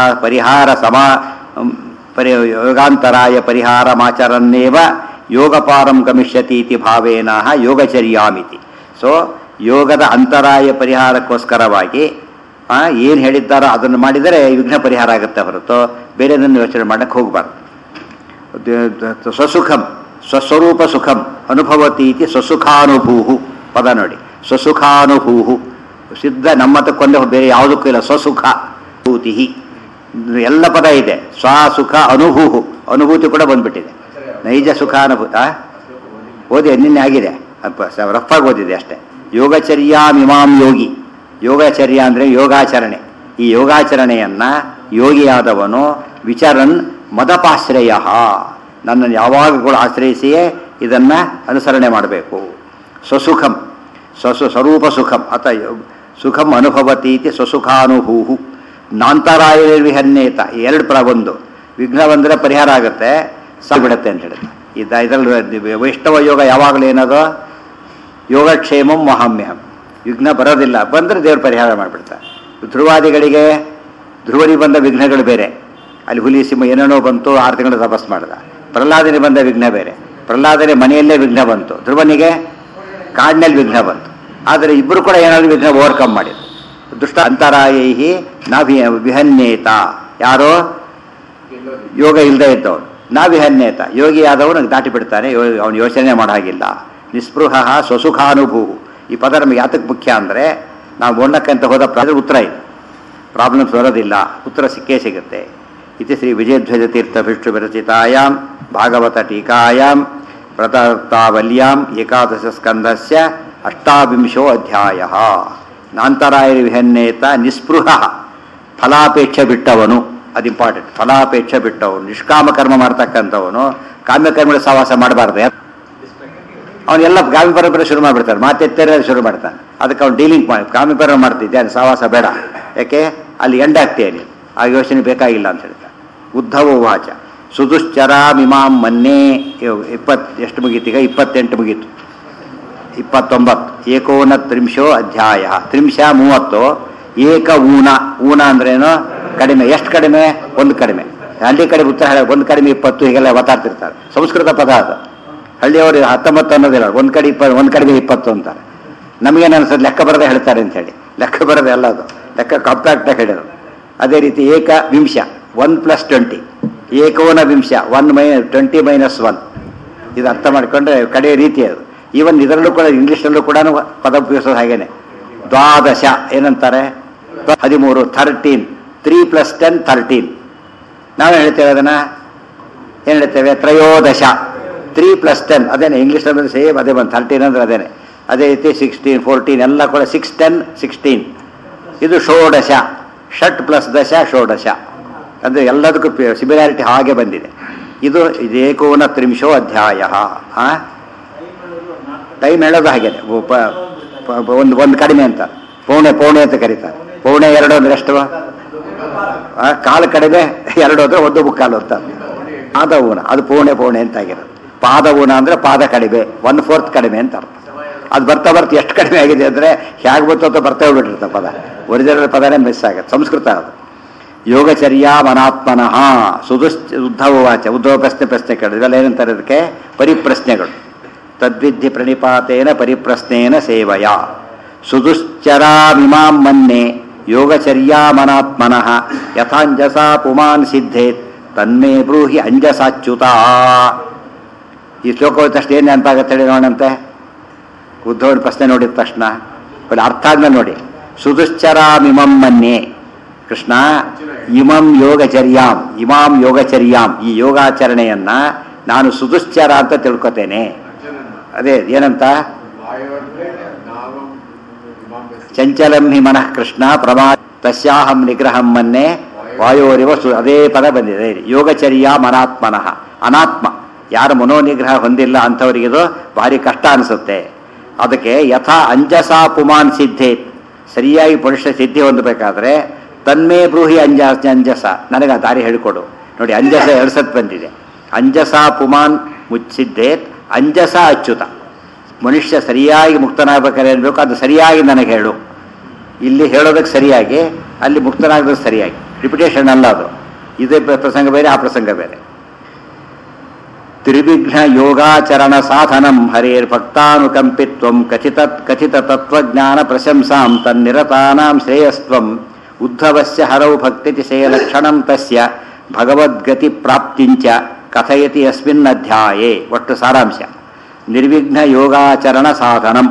ಯೋಗಾಂತರಾಯ ಪರಿಹಾರಮಾಚರನ್ನೇವ ಯೋಗಪಾರಂ ಗಮಿಷ್ಯತಿ ಇತಿ ಭಾವೇನ ಯೋಗಚರ್ಯಾಮಿತಿ. ಸೊ ಯೋಗದ ಅಂತರಾಯ ಪರಿಹಾರಕ್ಕೋಸ್ಕರವಾಗಿ ಏನು ಹೇಳಿದ್ದಾರೋ ಅದನ್ನು ಮಾಡಿದರೆ ವಿಘ್ನ ಪರಿಹಾರ ಆಗುತ್ತೆ ಹೊರತು ಬೇರೆದನ್ನು ಯೋಚನೆ ಮಾಡಕ್ಕೆ ಹೋಗಬಾರ್ದು. ಸ್ವಸುಖಂ ಸ್ವಸ್ವರೂಪ ಸುಖಂ ಅನುಭವತಿ ಇತಿ ಸ್ವಸುಖಾನುಭೂಹು ಪದ ನೋಡಿ. ಸ್ವಸುಖಾನುಭೂಹು ಸಿದ್ಧ ನಮ್ಮತಕ್ಕೊಂದೇ, ಬೇರೆ ಯಾವುದಕ್ಕೂ ಇಲ್ಲ. ಸ್ವಸುಖ ಭೂತಿ ಎಲ್ಲ ಪದ ಇದೆ. ಸ್ವಸುಖ ಅನುಭೂಹು, ಅನುಭೂತಿ ಕೂಡ ಬಂದ್ಬಿಟ್ಟಿದೆ. ನೈಜ ಸುಖ ಓದಿ ನಿನ್ನೆ ಆಗಿದೆ, ರಫಾಗಿ ಓದಿದೆ ಅಷ್ಟೇ. ಯೋಗಚರ್ಯಾಮಿಮಾಂ ಯೋಗಿ. ಯೋಗಚರ್ಯ ಅಂದರೆ ಯೋಗಾಚರಣೆ. ಈ ಯೋಗಾಚರಣೆಯನ್ನು ಯೋಗಿಯಾದವನು ವಿಚಾರನ್ ಮದಪಾಶ್ರಯ, ನನ್ನನ್ನು ಯಾವಾಗಲೂ ಆಶ್ರಯಿಸಿಯೇ ಇದನ್ನು ಅನುಸರಣೆ ಮಾಡಬೇಕು. ಸ್ವಸುಖಂ ಸ್ವರೂಪ ಸುಖಂ ಅಥ ಸುಖಂ ಅನುಭವತಿ ಇತಿ ಸ್ವಸುಖಾನುಭೂಹು. ನಾಂತರಾಯ ವಿಹನ್ನೇತ, ಎರಡು ಒಂದು ವಿಘ್ನ ಬಂದರೆ ಪರಿಹಾರ ಆಗುತ್ತೆ, ಬಿಡುತ್ತೆ ಅಂತ ಹೇಳುತ್ತೆ. ಇದರಲ್ಲಿ ವೈಷ್ಣವ ಯೋಗ ಯಾವಾಗಲೂ ಏನದು? ಯೋಗಕ್ಷೇಮಂ ಮಹಾಮ್ಯಹಂ. ವಿಘ್ನ ಬರೋದಿಲ್ಲ, ಬಂದರೆ ದೇವ್ರ ಪರಿಹಾರ ಮಾಡಿಬಿಡ್ತಾರೆ. ಧ್ರುವಾದಿಗಳಿಗೆ ಧ್ರುವನಿಗೆ ಬಂದ ವಿಘ್ನಗಳು ಬೇರೆ. ಅಲ್ಲಿ ಹುಲಿ ಸಿಂಹ ಏನೇನೋ ಬಂತು, 6 ತಿಂಗಳು ತಪಸ್ ಮಾಡಿದ. ಪ್ರಹ್ಲಾದನಿಗೆ ಬಂದ ವಿಘ್ನ ಬೇರೆ. ಪ್ರಹ್ಲಾದನಿಗೆ ಮನೆಯಲ್ಲೇ ವಿಘ್ನ ಬಂತು, ಧ್ರುವನಿಗೆ ಕಾಡಿನಲ್ಲಿ ವಿಘ್ನ ಬಂತು. ಆದರೆ ಇಬ್ಬರು ಕೂಡ ಏನಾದರೂ ವಿಘ್ನ ಓವರ್ಕಮ್ ಮಾಡಿದ್ರು. ದುಷ್ಟ ಅಂತರಾಯೈಹಿ ವಿಹನ್ಯೇತ, ಯಾರೋ ಯೋಗ ಇಲ್ಲದೆ ಇದ್ದವನು ವಿಹನ್ಯೇತ, ಯೋಗಿಯಾದವನು ದಾಟಿ ಬಿಡ್ತಾನೆ, ಅವನು ಯೋಚನೆ ಮಾಡೋ ಹಾಗಿಲ್ಲ. ನಿಸ್ಪೃಹ ಸ್ವಸುಖಾನುಭೂಹು. ಈ ಪದ ನಮಗೆ ಯಾತಕ್ಕೆ ಮುಖ್ಯ ಅಂದರೆ, ನಾವು ಓಣಕ್ಕಂತ ಹೋದ ಉತ್ತರ ಇದೆ, ಪ್ರಾಬ್ಲಮ್ಸ್ ಬರೋದಿಲ್ಲ, ಉತ್ತರ ಸಿಕ್ಕೇ ಸಿಗುತ್ತೆ. ಇತಿ ಶ್ರೀ ವಿಜಯಧ್ವಜ ತೀರ್ಥ ವಿಷ್ಣು ವಿರಚಿತಾಯಾಂ ಭಾಗವತ ಟೀಕಾಯಾಂ ಪ್ರತಾವಲ್ಯಾಂ ಏಕಾದಶ ಸ್ಕಂಧಸ್ಯ ಅಷ್ಟಾವಿಂಶೋ ಅಧ್ಯಾಯ. ನಾಂತರಾಯ ವಿಹನ್ನೇತ ನಿಸ್ಪೃಹ, ಫಲಾಪೇಕ್ಷೆ ಬಿಟ್ಟವನು, ಅದು ಇಂಪಾರ್ಟೆಂಟ್. ಫಲಾಪೇಕ್ಷೆ ಬಿಟ್ಟವನು, ನಿಷ್ಕಾಮ ಕರ್ಮ ಮಾಡ್ತಕ್ಕಂಥವನು ಕಾಮ್ಯಕರ್ಮಗಳ ಸಹವಾಸ ಮಾಡಬಾರ್ದು. ಅವನೆಲ್ಲ ಕಾಮ್ಯ ಪರಂಪರೆ ಶುರು ಮಾಡಿಬಿಡ್ತಾನೆ, ಮಾತೆತ್ತರೆ ಶುರು ಮಾಡ್ತಾನೆ. ಅದಕ್ಕೆ ಅವ್ನು ಡೀಲಿಂಗ್ ಮಾಡಿ ಕಾಮ್ಯ ಪರಂಪರೆ ಮಾಡ್ತಿದ್ದೆ, ಸಹವಾಸ ಬೇಡ, ಯಾಕೆ ಅಲ್ಲಿ ಎಂಡ್ ಆಗ್ತೇನೆ, ಆ ಯೋಚನೆ ಬೇಕಾಗಿಲ್ಲ ಅಂತ ಹೇಳ್ತಾರೆ. ಉದ್ಧವ ವಾಚ ಸುದುಶ್ಚರಾಮಿಮಾಂ ಮನ್ನೇ. ಎಷ್ಟು ಮುಗೀತೀಗ? 28 ಮುಗೀತು. 29 ಏಕೋನತ್ರಿಂಶೋ ಅಧ್ಯಾಯ. ತ್ರಿಂಶ 30. ಏಕ ಊನ. ಊನ ಅಂದ್ರೇನು? ಕಡಿಮೆ. ಎಷ್ಟು ಕಡಿಮೆ? ಒಂದು ಕಡಿಮೆ. ಹಳ್ಳಿ ಕಡೆ ಉತ್ತರ ಹೇಳ, ಒಂದು ಕಡಿಮೆ 20 ಹೀಗೆಲ್ಲ ಮಾತಾಡ್ತಿರ್ತಾರೆ. ಸಂಸ್ಕೃತ ಪದ ಅದು. ಹಳ್ಳಿಯವರು 19 ಅನ್ನೋದಿಲ್ಲ, ಒಂದು ಕಡೆ 20, ಒಂದು ಕಡಿಮೆ 20 ಅಂತಾರೆ. ನಮಗೇನು ಅನ್ಸೋದು, ಲೆಕ್ಕ ಬರದೆ ಹೇಳ್ತಾರೆ ಅಂತೇಳಿ. ಲೆಕ್ಕ ಬರದೆ ಅಲ್ಲ ಅದು, ಲೆಕ್ಕ ಕಾಂಪ್ಯಾಕ್ಟಾಗಿ ಹೇಳಿದರು. ಅದೇ ರೀತಿ ಏಕ ವಿಂಶ 1 + 20. ಏಕೋನ ವಿಂಶ 20 - 1. ಇದು ಅರ್ಥ ಮಾಡಿಕೊಂಡ್ರೆ ಕಡೆಯ ರೀತಿ ಅದು. ಈವನ್ ಇದರಲ್ಲೂ ಕೂಡ, ಇಂಗ್ಲೀಷಲ್ಲೂ ಕೂಡ ಪದ ಉಪಯೋಗಿಸೋದು ಹಾಗೇನೆ. ದ್ವಾದಶ ಏನಂತಾರೆ? 13. 13. 3 + 10 13. ನಾವೇ ಹೇಳ್ತೇವೆ ಅದನ್ನ, ಏನು ಹೇಳ್ತೇವೆ? ತ್ರಯೋದಶ. 3 + 10 ಅದೇನೆ. ಇಂಗ್ಲೀಷಲ್ಲಿ ಸೇಮ್ ಅದೇ ಬಂದು 13 ಅಂದ್ರೆ ಅದೇನೆ. ಅದೇ ರೀತಿ 16, 14 ಎಲ್ಲ ಕೂಡ 6, 10, 16. ಇದು ಷೋಡಶ. ಷಟ್ ಪ್ಲಸ್ ದಶ ಷೋಡಶ ಅಂದರೆ ಎಲ್ಲದಕ್ಕೂ ಸಿಮಿಲಾರಿಟಿ ಹಾಗೆ ಬಂದಿದೆ. ಇದು ಏಕೋನತ್ರಿಂಶೋ ಅಧ್ಯಾಯ. ಟೈಮ್ ಹೇಳೋದು ಹಾಗೇನೆ. ಒಂದು ಕಡಿಮೆ ಅಂತ ಪೌಣೆ ಅಂತ ಕರೀತಾರೆ. ಪೌಣೆ 2 ಅಂದ್ರೆ ಎಷ್ಟು? ಕಾಲು ಕಡಿಮೆ 2 ಅಂದ್ರೆ 1 ಮುಕ್ಕಾಲು ಅಂತ. ಪಾದ ಊನ ಅದು ಪೌಣೆ ಅಂತ ಆಗಿರೋದು. ಪಾದ ಊನ ಅಂದ್ರೆ ಪಾದ ಕಡಿಮೆ, 1/4 ಕಡಿಮೆ ಅಂತ ಅರ್ಥ. ಅದು ಬರ್ತಾ ಎಷ್ಟು ಕಡಿಮೆ ಆಗಿದೆ ಅಂದರೆ ಹೇಗೆ ಗೊತ್ತೋ ಅಂತ ಬರ್ತಾ ಹೋಗ್ಬಿಟ್ಟಿರ್ತ ಪದ. ಒರಿಜಿನಲ್ ಪದನೇ ಮಿಸ್ ಆಗುತ್ತೆ. ಸಂಸ್ಕೃತ ಅದು. ಯೋಗಚರ್ಯ ಮನಾತ್ಮನಃ. ಉದ್ಧವ ವಾಚ. ಉದ್ಧವ ಪ್ರಶ್ನೆ ಕೇಳಿದ್ರು. ಇವೆಲ್ಲ ಏನಂತಾರೆ? ಅದಕ್ಕೆ ಪರಿಪ್ರಶ್ನೆಗಳು. ತದ್ವಿಧಿ ಪ್ರಣಿಪಾತೇನ ಪರಿಪ್ರಶ್ನೇನ ಸೇವಯ. ಸುದುಶ್ಚರಾಮಿಮಾಂ ಮನ್ನೆ ಯೋಗಚರ್ಯ ಮನಾತ್ಮನಃ ಯಥಾಂಜಸಾ ಪುಮಾನ್ ಸಿದ್ಧೇತ್ ತನ್ಮೇ ಬ್ರೂಹಿ ಅಂಜಸಾಚ್ಯುತ. ಈ ಶ್ಲೋಕ ಹೋದ ತಕ್ಷಣ ಏನು ನೆನಪಾಗತ್ತೆ ಹೇಳಿ ನೋಡಂತೆ. ಉದ್ಧವನ ಪ್ರಶ್ನೆ ನೋಡಿದ ತಕ್ಷಣ ಅರ್ಥ ಆದ್ಮೇಲೆ ನೋಡಿ. ಸುದುಶ್ಚರಾಮಿಮಂ ಮನ್ಯೆ. ಕೃಷ್ಣ ಇಮಾಂ ಯೋಗಚರ್ಯಾಂ ಈ ಯೋಗಾಚರಣೆಯನ್ನ ನಾನು ಸುದುಶ್ಚರ ಅಂತ ತಿಳ್ಕೊತೇನೆ. ಅದೇ ಏನಂತ? ಚಂಚಲಂ ಹಿ ಮನಃ ಕೃಷ್ಣ ಪ್ರಮಾ ತಸ್ಯಾಹಂ ನಿಗ್ರಹಂ ಮನ್ನೆ ವಾಯೋರಿವ. ಅದೇ ಪದ ಬಂದಿದೆ. ಯೋಗಚರ್ಯ ಮನಾತ್ಮನಃ. ಅನಾತ್ಮ ಯಾರು ಮನೋನಿಗ್ರಹ ಹೊಂದಿಲ್ಲ ಅಂಥವರಿಗಿದು ಭಾರಿ ಕಷ್ಟ ಅನಿಸುತ್ತೆ. ಅದಕ್ಕೆ ಯಥಾ ಅಂಜಸಾ ಪುಮಾನ್ ಸಿದ್ಧೇತ್. ಸರಿಯಾಗಿ ಪುರುಷ ಸಿದ್ಧಿ ಹೊಂದಬೇಕಾದ್ರೆ ತನ್ಮೇ ಬ್ರೂಹಿ ಅಂಜಸ, ನನಗೆ ಆ ದಾರಿ ಹೇಳಿಕೊಡು. ನೋಡಿ, ಅಂಜಸ 2 ಸತ್ ಬಂದಿದೆ. ಅಂಜಸಾ ಪುಮಾನ್ ಮುಚ್ಚಿದ್ದೇತ್, ಅಂಜಸ ಅಚ್ಯುತ. ಮನುಷ್ಯ ಸರಿಯಾಗಿ ಮುಕ್ತನಾಗಬೇಕಾದ್ರೆ ಏನ್ಬೇಕು ಅದು ಸರಿಯಾಗಿ ನನಗೆ ಹೇಳು. ಇಲ್ಲಿ ಹೇಳೋದಕ್ಕೆ ಸರಿಯಾಗಿ, ಅಲ್ಲಿ ಮುಕ್ತನಾಗೋದಕ್ಕೆ ಸರಿಯಾಗಿ. ರಿಪಿಟೇಷನ್ ಅಲ್ಲ ಅದು. ಇದೇ ಪ್ರಸಂಗ ಬೇರೆ, ಆ ಪ್ರಸಂಗ ಬೇರೆ. ತ್ರಿವಿಘ್ನ ಯೋಗಾಚರಣ ಸಾಧನಂ ಹರೇರ್ ಭಕ್ತಾನುಕಂಪಿತ್ವಂ ಕಥಿತ ತತ್ವಜ್ಞಾನ ಪ್ರಶಂಸಾಂ ತನ್ನಿರತಾನಾಂ ಶ್ರೇಯಸ್ತ್ವಂ ಉದ್ಧವಸ್ಯ ಹರೌ ಭಕ್ತಿತಿಶಯ ಲಕ್ಷಣಂ ತಸ್ಯ ಭಗವದ್ಗತಿ ಪ್ರಾಪ್ತಿಂಚ ಕಥಯತಿ ಅಸ್ಮಿನ್ ಅಧ್ಯಾಯೇ. ಒಟ್ಟು ಸಾರಾಂಶ. ನಿರ್ವಿಘ್ನ ಯೋಗಾಚರಣ ಸಾಧನಂ.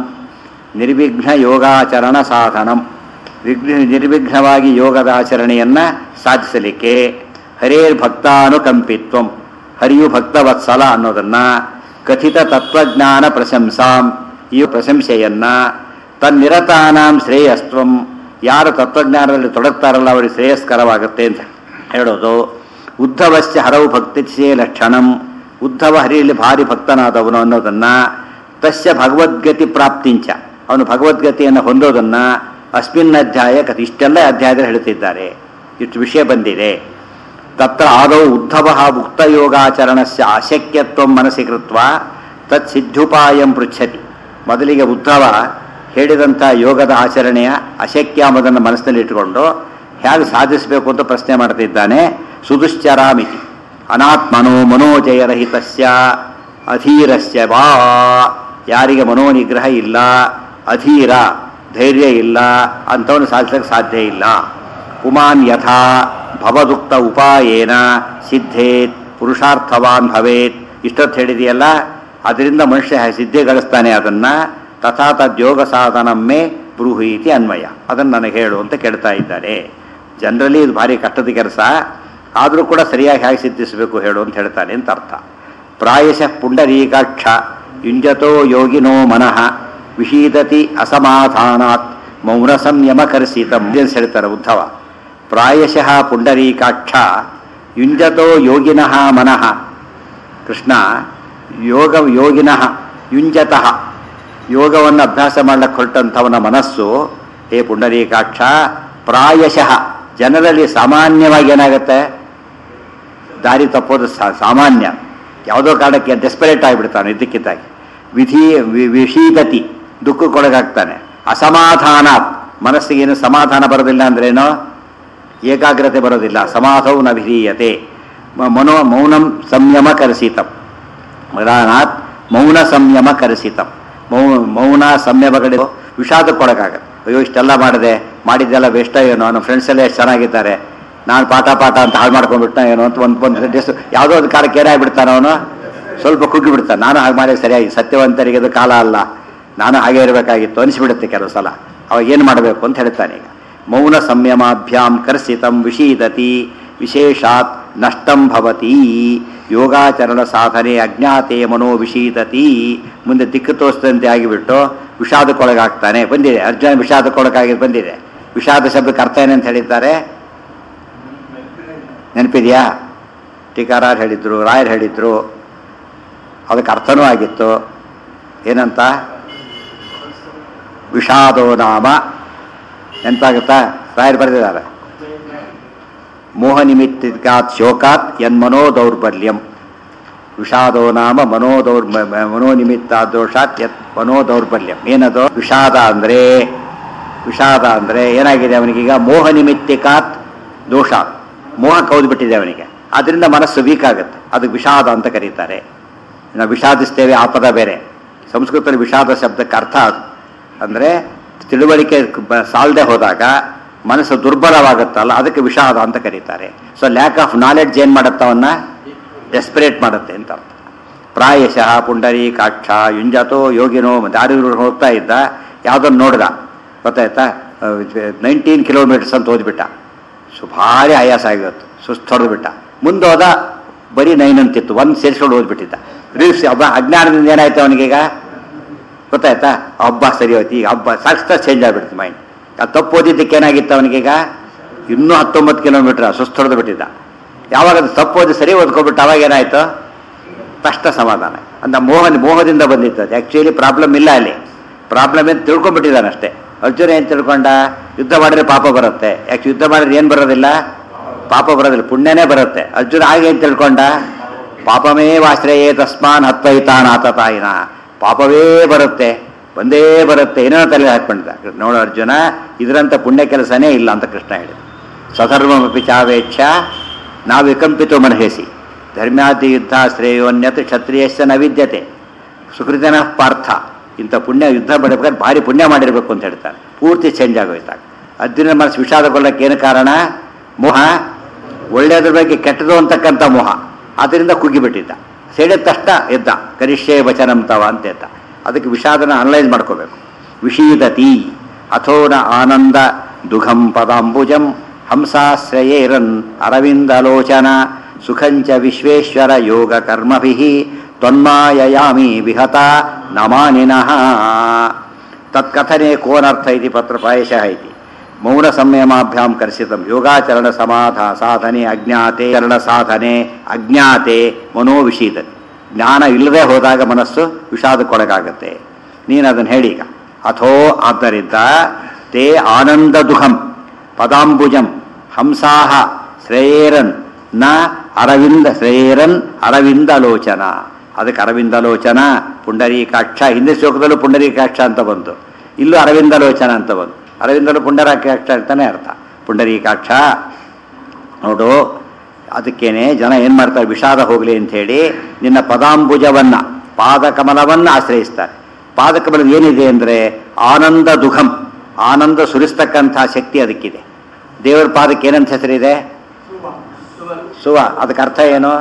ನಿರ್ವಿಘ್ನವಾಗಿ ಯೋಗದ ಆಚರಣೆಯನ್ನು ಸಾಧಿಸಲಿಕ್ಕೆ ಹರೇರ್ ಭಕ್ತಾನುಕಂಪಿತ್ವಂ, ಹರಿಯು ಭಕ್ತವತ್ಸಲ ಅನ್ನೋದನ್ನ, ಕಥಿತ ತತ್ವಜ್ಞಾನ ಪ್ರಶಂಸಾಂ ಈ ಪ್ರಶಂಸೆಯನ್ನ, ತನ್ನಿರತಾನಾಂ ಶ್ರೇಯಸ್ತ್ವಂ ಯಾರು ತತ್ವಜ್ಞಾನದಲ್ಲಿ ತೊಡಗ್ತಾರಲ್ಲ ಅವರಿಗೆ ಶ್ರೇಯಸ್ಕರವಾಗುತ್ತೆ ಅಂತ ಹೇಳೋದು. ಉದ್ಧವಸ್ಯ ಹರವು ಭಕ್ತಿಸೇ ಲಕ್ಷಣಂ, ಉದ್ಧವ ಹರಿಯಲ್ಲಿ ಭಾರಿ ಭಕ್ತನಾದವನು ಅನ್ನೋದನ್ನ, ತಸ್ಯ ಭಗವದ್ಗತಿ ಪ್ರಾಪ್ತಿಂಚ ಅವನು ಭಗವದ್ಗತಿಯನ್ನು ಹೊಂದೋದನ್ನ ಅಸ್ಮಿನ್ ಅಧ್ಯಾಯ ಕಥೆ. ಇಷ್ಟೆಲ್ಲ ಅಧ್ಯಾಯದಲ್ಲಿ ಹೇಳ್ತಿದ್ದಾರೆ. ಇಷ್ಟು ವಿಷಯ ಬಂದಿದೆ. ತತ್ರ ಆದೌ ಉದ್ಧವ ಮುಕ್ತಯೋಗಾಚರಣಸ್ಯ ಅಶಕ್ಯತ್ವ ಮನಸ್ಸಿ ಕೃತ್ವ ತತ್ ಸಿದ್ಧುಪಾಯಂ ಪೃಚ್ಛತಿ. ಮೊದಲಿಗೆ ಉದ್ಧವ ಹೇಳಿದಂಥ ಯೋಗದ ಆಚರಣೆಯ ಅಶಕ್ಯ ಎಂಬುದನ್ನು ಮನಸ್ಸಿನಲ್ಲಿ ಇಟ್ಟುಕೊಂಡು ಹೇಗೆ ಸಾಧಿಸಬೇಕು ಅಂತ ಪ್ರಶ್ನೆ ಮಾಡ್ತಿದ್ದಾನೆ. ಸುದುಶ್ಚರಾಮಿತಿ ಅನಾತ್ಮನೋ ಮನೋಜಯರಹಿತಸ್ಯ ಅಧೀರಸ್ಯ ವಾ. ಯಾರಿಗೆ ಮನೋನಿಗ್ರಹ ಇಲ್ಲ, ಅಧೀರ ಧೈರ್ಯ ಇಲ್ಲ, ಅಂಥವನು ಸಾಧಿಸಕ್ಕೆ ಸಾಧ್ಯ ಇಲ್ಲ. ಪುಮಾನ್ ಯಥಾ ಭವದುಕ್ತ ಉಪಾಯೇನ ಸಿದ್ಧೇತ್ ಪುರುಷಾರ್ಥವಾನ್ ಭವೇತ್. ಇಷ್ಟೊತ್ತು ಹೇಳಿದೆಯಲ್ಲ, ಅದರಿಂದ ಮನುಷ್ಯ ಸಿದ್ಧಿ ಗಳಿಸ್ತಾನೆ. ಅದನ್ನು ತಥಾ ತದ್ಯೋಗ ಸಾಧನಮ್ಮೆ ಬ್ರೂಹೀತಿ ಅನ್ವಯ. ಅದನ್ನು ನನಗೆ ಹೇಳು ಅಂತ ಕೇಳ್ತಾ ಇದ್ದಾರೆ. ಜನರಲಿ ಇದು ಭಾರಿ ಕಷ್ಟದ ಕೆಲಸ, ಆದರೂ ಕೂಡ ಸರಿಯಾಗಿ ಹೇಗೆ ಸಿದ್ಧಿಸಬೇಕು ಹೇಳು ಅಂತ ಹೇಳ್ತಾನೆ ಅಂತ ಅರ್ಥ. ಪ್ರಾಯಶಃ ಪುಂಡರೀಕಾಕ್ಷ ಯುಂಜತೋ ಯೋಗಿನೋ ಮನಃ ವಿಷೀದತಿ ಅಸಮಾಧಾನಾತ್ ಮೌನ ಸಂಯಮ ಕರ್ಸಿತಂ ಅಂತ ಹೇಳ್ತಾರೆ ಉದ್ಧವ. ಪ್ರಾಯಶಃ ಪುಂಡರೀಕಾಕ್ಷ ಯುಂಜತೋ ಯೋಗಿನಃ ಮನಃ. ಕೃಷ್ಣ ಯೋಗಿನಃ ಯುಂಜತಃ, ಯೋಗವನ್ನು ಅಭ್ಯಾಸ ಮಾಡಲಿಕ್ಕೆ ಹೊರಟಂಥವನ ಮನಸ್ಸು ಹೇ ಪುಂಡರೀಕಾಕ್ಷ ಪ್ರಾಯಶಃ ಜನರಲ್ಲಿ ಸಾಮಾನ್ಯವಾಗಿ ಏನಾಗುತ್ತೆ, ದಾರಿ ತಪ್ಪೋದು ಸಾಮಾನ್ಯ. ಯಾವುದೋ ಕಾರಣಕ್ಕೆ ಡೆಸ್ಪರೇಟ್ ಆಗಿಬಿಡ್ತಾನೆ ಇದ್ದಕ್ಕಿದ್ದಾಗಿ. ವಿಷೀದತಿ ದುಃಖಕ್ಕೊಳಗಾಗ್ತಾನೆ. ಅಸಮಾಧಾನ ಮನಸ್ಸಿಗೇನು ಸಮಾಧಾನ ಬರೋದಿಲ್ಲ ಅಂದ್ರೇನೋ, ಏಕಾಗ್ರತೆ ಬರೋದಿಲ್ಲ. ಸಮಾಧೌ ನ ವಿಧೀಯತೆ. ಮೌನಂ ಸಂಯಮ ಕರ್ಸಿತಂ. ಮದಾನಾತ್ ಮೌನ ಸಂಯಮ ಕರ್ಸಿತಂ. ಮೌನ ಸಂಯಮಗಡೆ ವಿಷಾದಕ್ಕೊಳಗಾಗತ್ತೆ. ಅಯ್ಯೋ ಇಷ್ಟೆಲ್ಲ ಮಾಡಿದ್ದೆಲ್ಲ ವೇಸ್ಟ್ ಏನೋ, ನನ್ನ ಫ್ರೆಂಡ್ಸ್ ಎಲ್ಲ ಎಷ್ಟು ಚೆನ್ನಾಗಿದ್ದಾರೆ, ನಾನು ಪಾಠ ಅಂತ ಹಾಳು ಮಾಡ್ಕೊಂಡ್ಬಿಟ್ಟ ಏನೋ ಅಂತ ಒಂದು ಯಾವುದೋ ಒಂದು ಕಾಲಕ್ಕೆ ಏನಾಗ್ಬಿಡ್ತಾನೆ ಅವನು, ಸ್ವಲ್ಪ ಕುಗ್ಗಿಬಿಡ್ತಾನೆ. ನಾನು ಹಾಗೆ ಮಾಡಿ ಸರಿಯಾಗಿ, ಸತ್ಯವಂತರಿಗೆ ಅದು ಕಾಲ ಅಲ್ಲ, ನಾನು ಹಾಗೆ ಇರಬೇಕಾಗಿತ್ತು ಅನಿಸ್ಬಿಡುತ್ತೆ ಕೆಲವು ಸಲ. ಅವಾಗ ಏನು ಮಾಡಬೇಕು ಅಂತ ಹೇಳ್ತಾನೆ. ಈಗ ಮೌನ ಸಂಯಮಾಭ್ಯಾಂ ಕರ್ಸಿತಂ ವಿಷೀದತಿ ವಿಶೇಷಾತ್ ನಷ್ಟಂ ಭವತಿ. ಯೋಗಾಚರಣ ಸಾಧನೆ ಅಜ್ಞಾತೆ ಮನೋ ವಿಷೀದತಿ. ಮುಂದೆ ದಿಕ್ಕು ತೋರಿಸಿದಂತೆ ಆಗಿಬಿಟ್ಟು ವಿಷಾದಕ್ಕೊಳಗಾಗ್ತಾನೆ. ಬಂದಿದೆ ಅರ್ಜುನ ವಿಷಾದಕ್ಕೊಳಗಾಗಿ ಬಂದಿದೆ. ವಿಷಾದ ಶಬ್ದಕ್ಕೆ ಅರ್ಥ ಏನಂತ ಹೇಳಿದ್ದಾರೆ ನೆನಪಿದೆಯಾ? ಟೀಕಾರಾರ್ ಹೇಳಿದ್ರು, ರಾಯರು ಹೇಳಿದ್ರು, ಅದಕ್ಕೆ ಅರ್ಥನೂ ಆಗಿತ್ತು. ಏನಂತ? ವಿಷಾದೋ ನಾಮ ಎಂತಾಗುತ್ತಾ? ರಾಯರು ಬರೆದಿದ್ದಾರೆ, ಮೋಹ ನಿಮಿತ್ತಿಕಾತ್ ಶೋಕಾತ್ ಯನ್ಮನೋ ದೌರ್ಬಲ್ಯಂ. ವಿಷಾದೋ ನಾಮ ಮನೋನಿಮಿತ್ತ ದೋಷಾತ್ ಯತ್ ಮನೋ ದೌರ್ಬಲ್ಯಂ. ಏನದು? ವಿಷಾದ ಅಂದರೆ ಏನಾಗಿದೆ ಅವನಿಗೀಗ? ಮೋಹ ನಿಮಿತ್ತಿಕಾತ್ ದೋಷ, ಮೋಹ ಕೌದ್ಬಿಟ್ಟಿದೆ ಅವನಿಗೆ. ಅದರಿಂದ ಮನಸ್ಸು ವೀಕ್ ಆಗುತ್ತೆ. ಅದಕ್ಕೆ ವಿಷಾದ ಅಂತ ಕರೀತಾರೆ. ನಾವು ವಿಷಾದಿಸ್ತೇವೆ, ಆ ಪದ ಬೇರೆ. ಸಂಸ್ಕೃತದಲ್ಲಿ ವಿಷಾದ ಶಬ್ದಕ್ಕೆ ಅರ್ಥ ಅಂದರೆ ತಿಳುವಳಿಕೆ ಸಾಲದೆ ಹೋದಾಗ ಮನಸ್ಸು ದುರ್ಬಲವಾಗುತ್ತಲ್ಲ, ಅದಕ್ಕೆ ವಿಷಾದ ಅಂತ ಕರೀತಾರೆ. ಸೊ ಲ್ಯಾಕ್ ಆಫ್ ನಾಲೆಡ್ಜ್ ಏನು ಮಾಡುತ್ತೆ, ಅವನ್ನ ಡೆಸ್ಪರೇಟ್ ಮಾಡುತ್ತೆ ಅಂತ ಅರ್ಥ. ಪ್ರಾಯಶಃ ಪುಂಡರೀಕಾಕ್ಷ ಯುಂಜತೋ ಯೋಗಿನೋ. ದಾರಿ ಹೋಗ್ತಾ ಇದ್ದ, ಯಾವುದನ್ನು ನೋಡ್ದ ಗೊತ್ತಾಯ್ತಾ, 19 ಕಿಲೋಮೀಟರ್ಸ್ ಅಂತ ಓದ್ಬಿಟ್ಟ. ಭಾರಿ ಆಯಾಸ ಆಗಿತ್ತು, ಸುಸ್ತು ಹೊಡೆದ್ಬಿಟ್ಟ. ಮುಂದೋದ ಬರೀ 9 ಅಂತಿತ್ತು, 1 ಸೇರಿಸ್ಕೊಂಡು ಓದ್ಬಿಟ್ಟಿದ್ದ. ರೀಲ್ಸ್ ಅಜ್ಞಾನದಿಂದ ಏನಾಯ್ತು ಅವನಿಗೀಗ ಗೊತ್ತಾಯ್ತಾ? ಹಬ್ಬ ಸರಿ ಹೋಯ್ತು. ಈಗ ಹಬ್ಬ ಸಾಕ್ಷಾತ್ ಚೇಂಜ್ ಆಗಿಬಿಡ್ತು ಮೈಂಡ್. ಅದು ತಪ್ಪು ಓದಿದ್ದಕ್ಕೆ ಏನಾಗಿತ್ತು ಅವನಿಗೀಗ? ಇನ್ನೂ 19 ಕಿಲೋಮೀಟರ್ ಸುಸ್ತು ಹೊಡೆದು ಬಿಟ್ಟಿದ್ದ. ಯಾವಾಗ ಅದು ತಪ್ಪು ಓದಿ ಸರಿ ಓದ್ಕೊಬಿಟ್ಟು ಅವಾಗ ಏನಾಯ್ತು? ತಷ್ಟ ಸಮಾಧಾನ. ಅಂತ ಮೋಹದಿಂದ ಬಂದಿತ್ತು. ಅದು ಆ್ಯಕ್ಚುಲಿ ಪ್ರಾಬ್ಲಮ್ ಇಲ್ಲ ಅಲ್ಲಿ. ಪ್ರಾಬ್ಲಮ್ ಏನು ತಿಳ್ಕೊಂಡ್ಬಿಟ್ಟಿದ್ದಾನೆ ಅಷ್ಟೇ. ಅರ್ಜುನ ಏನು ತಿಳ್ಕೊಂಡ? ಯುದ್ಧ ಮಾಡಿದ್ರೆ ಪಾಪ ಬರುತ್ತೆ. ಯಾಕೆ ಯುದ್ಧ ಮಾಡಿದ್ರೆ ಏನು ಬರೋದಿಲ್ಲ? ಪಾಪ ಬರೋದಿಲ್ಲ, ಪುಣ್ಯನೇ ಬರುತ್ತೆ. ಅರ್ಜುನ ಹಾಗೆ ಏನು ತಿಳ್ಕೊಂಡ? ಪಾಪಮೇ ವಾಶ್ರಯೇ ತಸ್ಮಾನ್ ಹತ್ವೈತಾನಾಥ ತಾಯಿನ. ಪಾಪವೇ ಬರುತ್ತೆ, ಬಂದೇ ಬರುತ್ತೆ, ಏನೇನೋ ತಲೆ ಹಾಕ್ಕೊಂಡಿದ್ದ. ನೋಡು ಅರ್ಜುನ, ಇದರಂಥ ಪುಣ್ಯ ಕೆಲಸನೇ ಇಲ್ಲ ಅಂತ ಕೃಷ್ಣ ಹೇಳಿದ. ಸ್ವಧರ್ಮಮಪಿ ಚಾವೇಚ್ಛ ನಾವು ವಿಕಂಪಿತೋ ಮನಹೇಸಿ ಧರ್ಮ್ಯಾದಿ ಯುದ್ಧ ಶ್ರೇಯೋನ್ಯತ್ ಕ್ಷತ್ರಿಯಸ್ಯ ನ ವಿದ್ಯತೆ ಸುಕೃತನ ಪಾರ್ಥ. ಇಂಥ ಪುಣ್ಯ ಯುದ್ಧ ಮಾಡಬೇಕಾದ್ರೆ ಭಾರಿ ಪುಣ್ಯ ಮಾಡಿರಬೇಕು ಅಂತ ಹೇಳ್ತಾರೆ. ಪೂರ್ತಿ ಚೇಂಜ್ ಆಗೋಯ್ತಾಗ. ಅರ್ಜುನ ಮನಸ್ಸು ವಿಷಾದಗೊಳ್ಳಕ್ಕೆ ಏನು ಕಾರಣ? ಮೋಹ. ಒಳ್ಳೆಯದ್ರ ಬಗ್ಗೆ ಕೆಟ್ಟದು ಅಂತಕ್ಕಂಥ ಮೋಹ. ಅದರಿಂದ ಕುಗ್ಗಿಬಿಟ್ಟಿದ್ದ. ಸೇಡಿದ ತಕ್ಷಣ ಎದ್ದ, ಕರಿಷ್ಯೇ ವಚನಂ ತವ ಅಂತ ಎದ್ದ. ಅದಕ್ಕೆ ವಿಷಾದನ ಅನಲೈಸ್ ಮಾಡ್ಕೋಬೇಕು. ವಿಷೀದತಿ ಅಥೋನ ಆನಂದ ದುಘಂ ಪದಾಂಬುಜಂ ಹಂಸಾಶ್ರಯೇರನ್ ಅರವಿಂದಲೋಚನ ಸುಖಂಚ ವಿಶ್ವೇಶ್ವರ ಯೋಗ ಕರ್ಮಭಿ ತ್ವನ್ಮಾಯಯಾಮಿ ವಿಹತ ನಮಾನಿನಃ. ತತ್ಕಥನೆ ಕೋನರ್ಥ ಇತಿ ಪತ್ರ ಪ್ರಾಯಶಃ ಇತಿ ಮೌನ ಸಂಯಮಾಭ್ಯಾಂ ಕರ್ಸಿತಂ ಯೋಗಾಚರಣ ಸಾಧನೆ ಅಜ್ಞಾತೆ ಚರಣ ಸಾಧನೆ ಅಜ್ಞಾತೆ ಮನೋವಿಷೀದತೆ. ಜ್ಞಾನ ಇಲ್ಲದೆ ಹೋದಾಗ ಮನಸ್ಸು ವಿಷಾದಕ್ಕೊಳಗಾಗತ್ತೆ. ನೀನು ಅದನ್ನು ಹೇಳಿ ಈಗ. ಅಥೋ ಆದ್ದರಿಂದ ತೇ ಆನಂದ ದುಃಖಂ ಪದಾಂಬುಜಂ ಹಂಸಾಹ ಶ್ರೇಯೇರನ್ ನ ಅರವಿಂದ ಶ್ರೇಯೇರನ್ ಅರವಿಂದಲೋಚನ. ಅದಕ್ಕೆ ಅರವಿಂದಲೋಚನ ಪುಂಡರೀಕಾಕ್ಷ. ಹಿಂದೆ ಶ್ಲೋಕದಲ್ಲೂ ಪುಂಡರೀಕಾಕ್ಷ ಅಂತ ಬಂತು, ಇಲ್ಲೂ ಅರವಿಂದಲೋಚನ ಅಂತ ಬಂತು. ಅರವಿಂದಲು ಪುಂಡರೀಕಾಕ್ಷ ಅಂತಾನೆ ಅರ್ಥ. ಪುಂಡರೀಕಾಕ್ಷ ನೋಡು, ಅದಕ್ಕೇನೆ ಜನ ಏನು ಮಾಡ್ತಾರೆ, ವಿಷಾದ ಹೋಗಲಿ ಅಂಥೇಳಿ ನಿನ್ನ ಪದಾಂಬುಜವನ್ನು ಪಾದಕಮಲವನ್ನು ಆಶ್ರಯಿಸ್ತಾರೆ. ಪಾದಕಮಲ ಏನಿದೆ ಅಂದರೆ ಆನಂದ ದುಃಖಂ, ಆನಂದ ಸುರಿಸ್ತಕ್ಕಂಥ ಶಕ್ತಿ ಅದಕ್ಕಿದೆ. ದೇವರ ಪಾದಕ್ಕೆ ಏನಂತ ಹೆಸರಿದೆ? ಸುವ. ಅದಕ್ಕೆ ಅರ್ಥ ಏನು?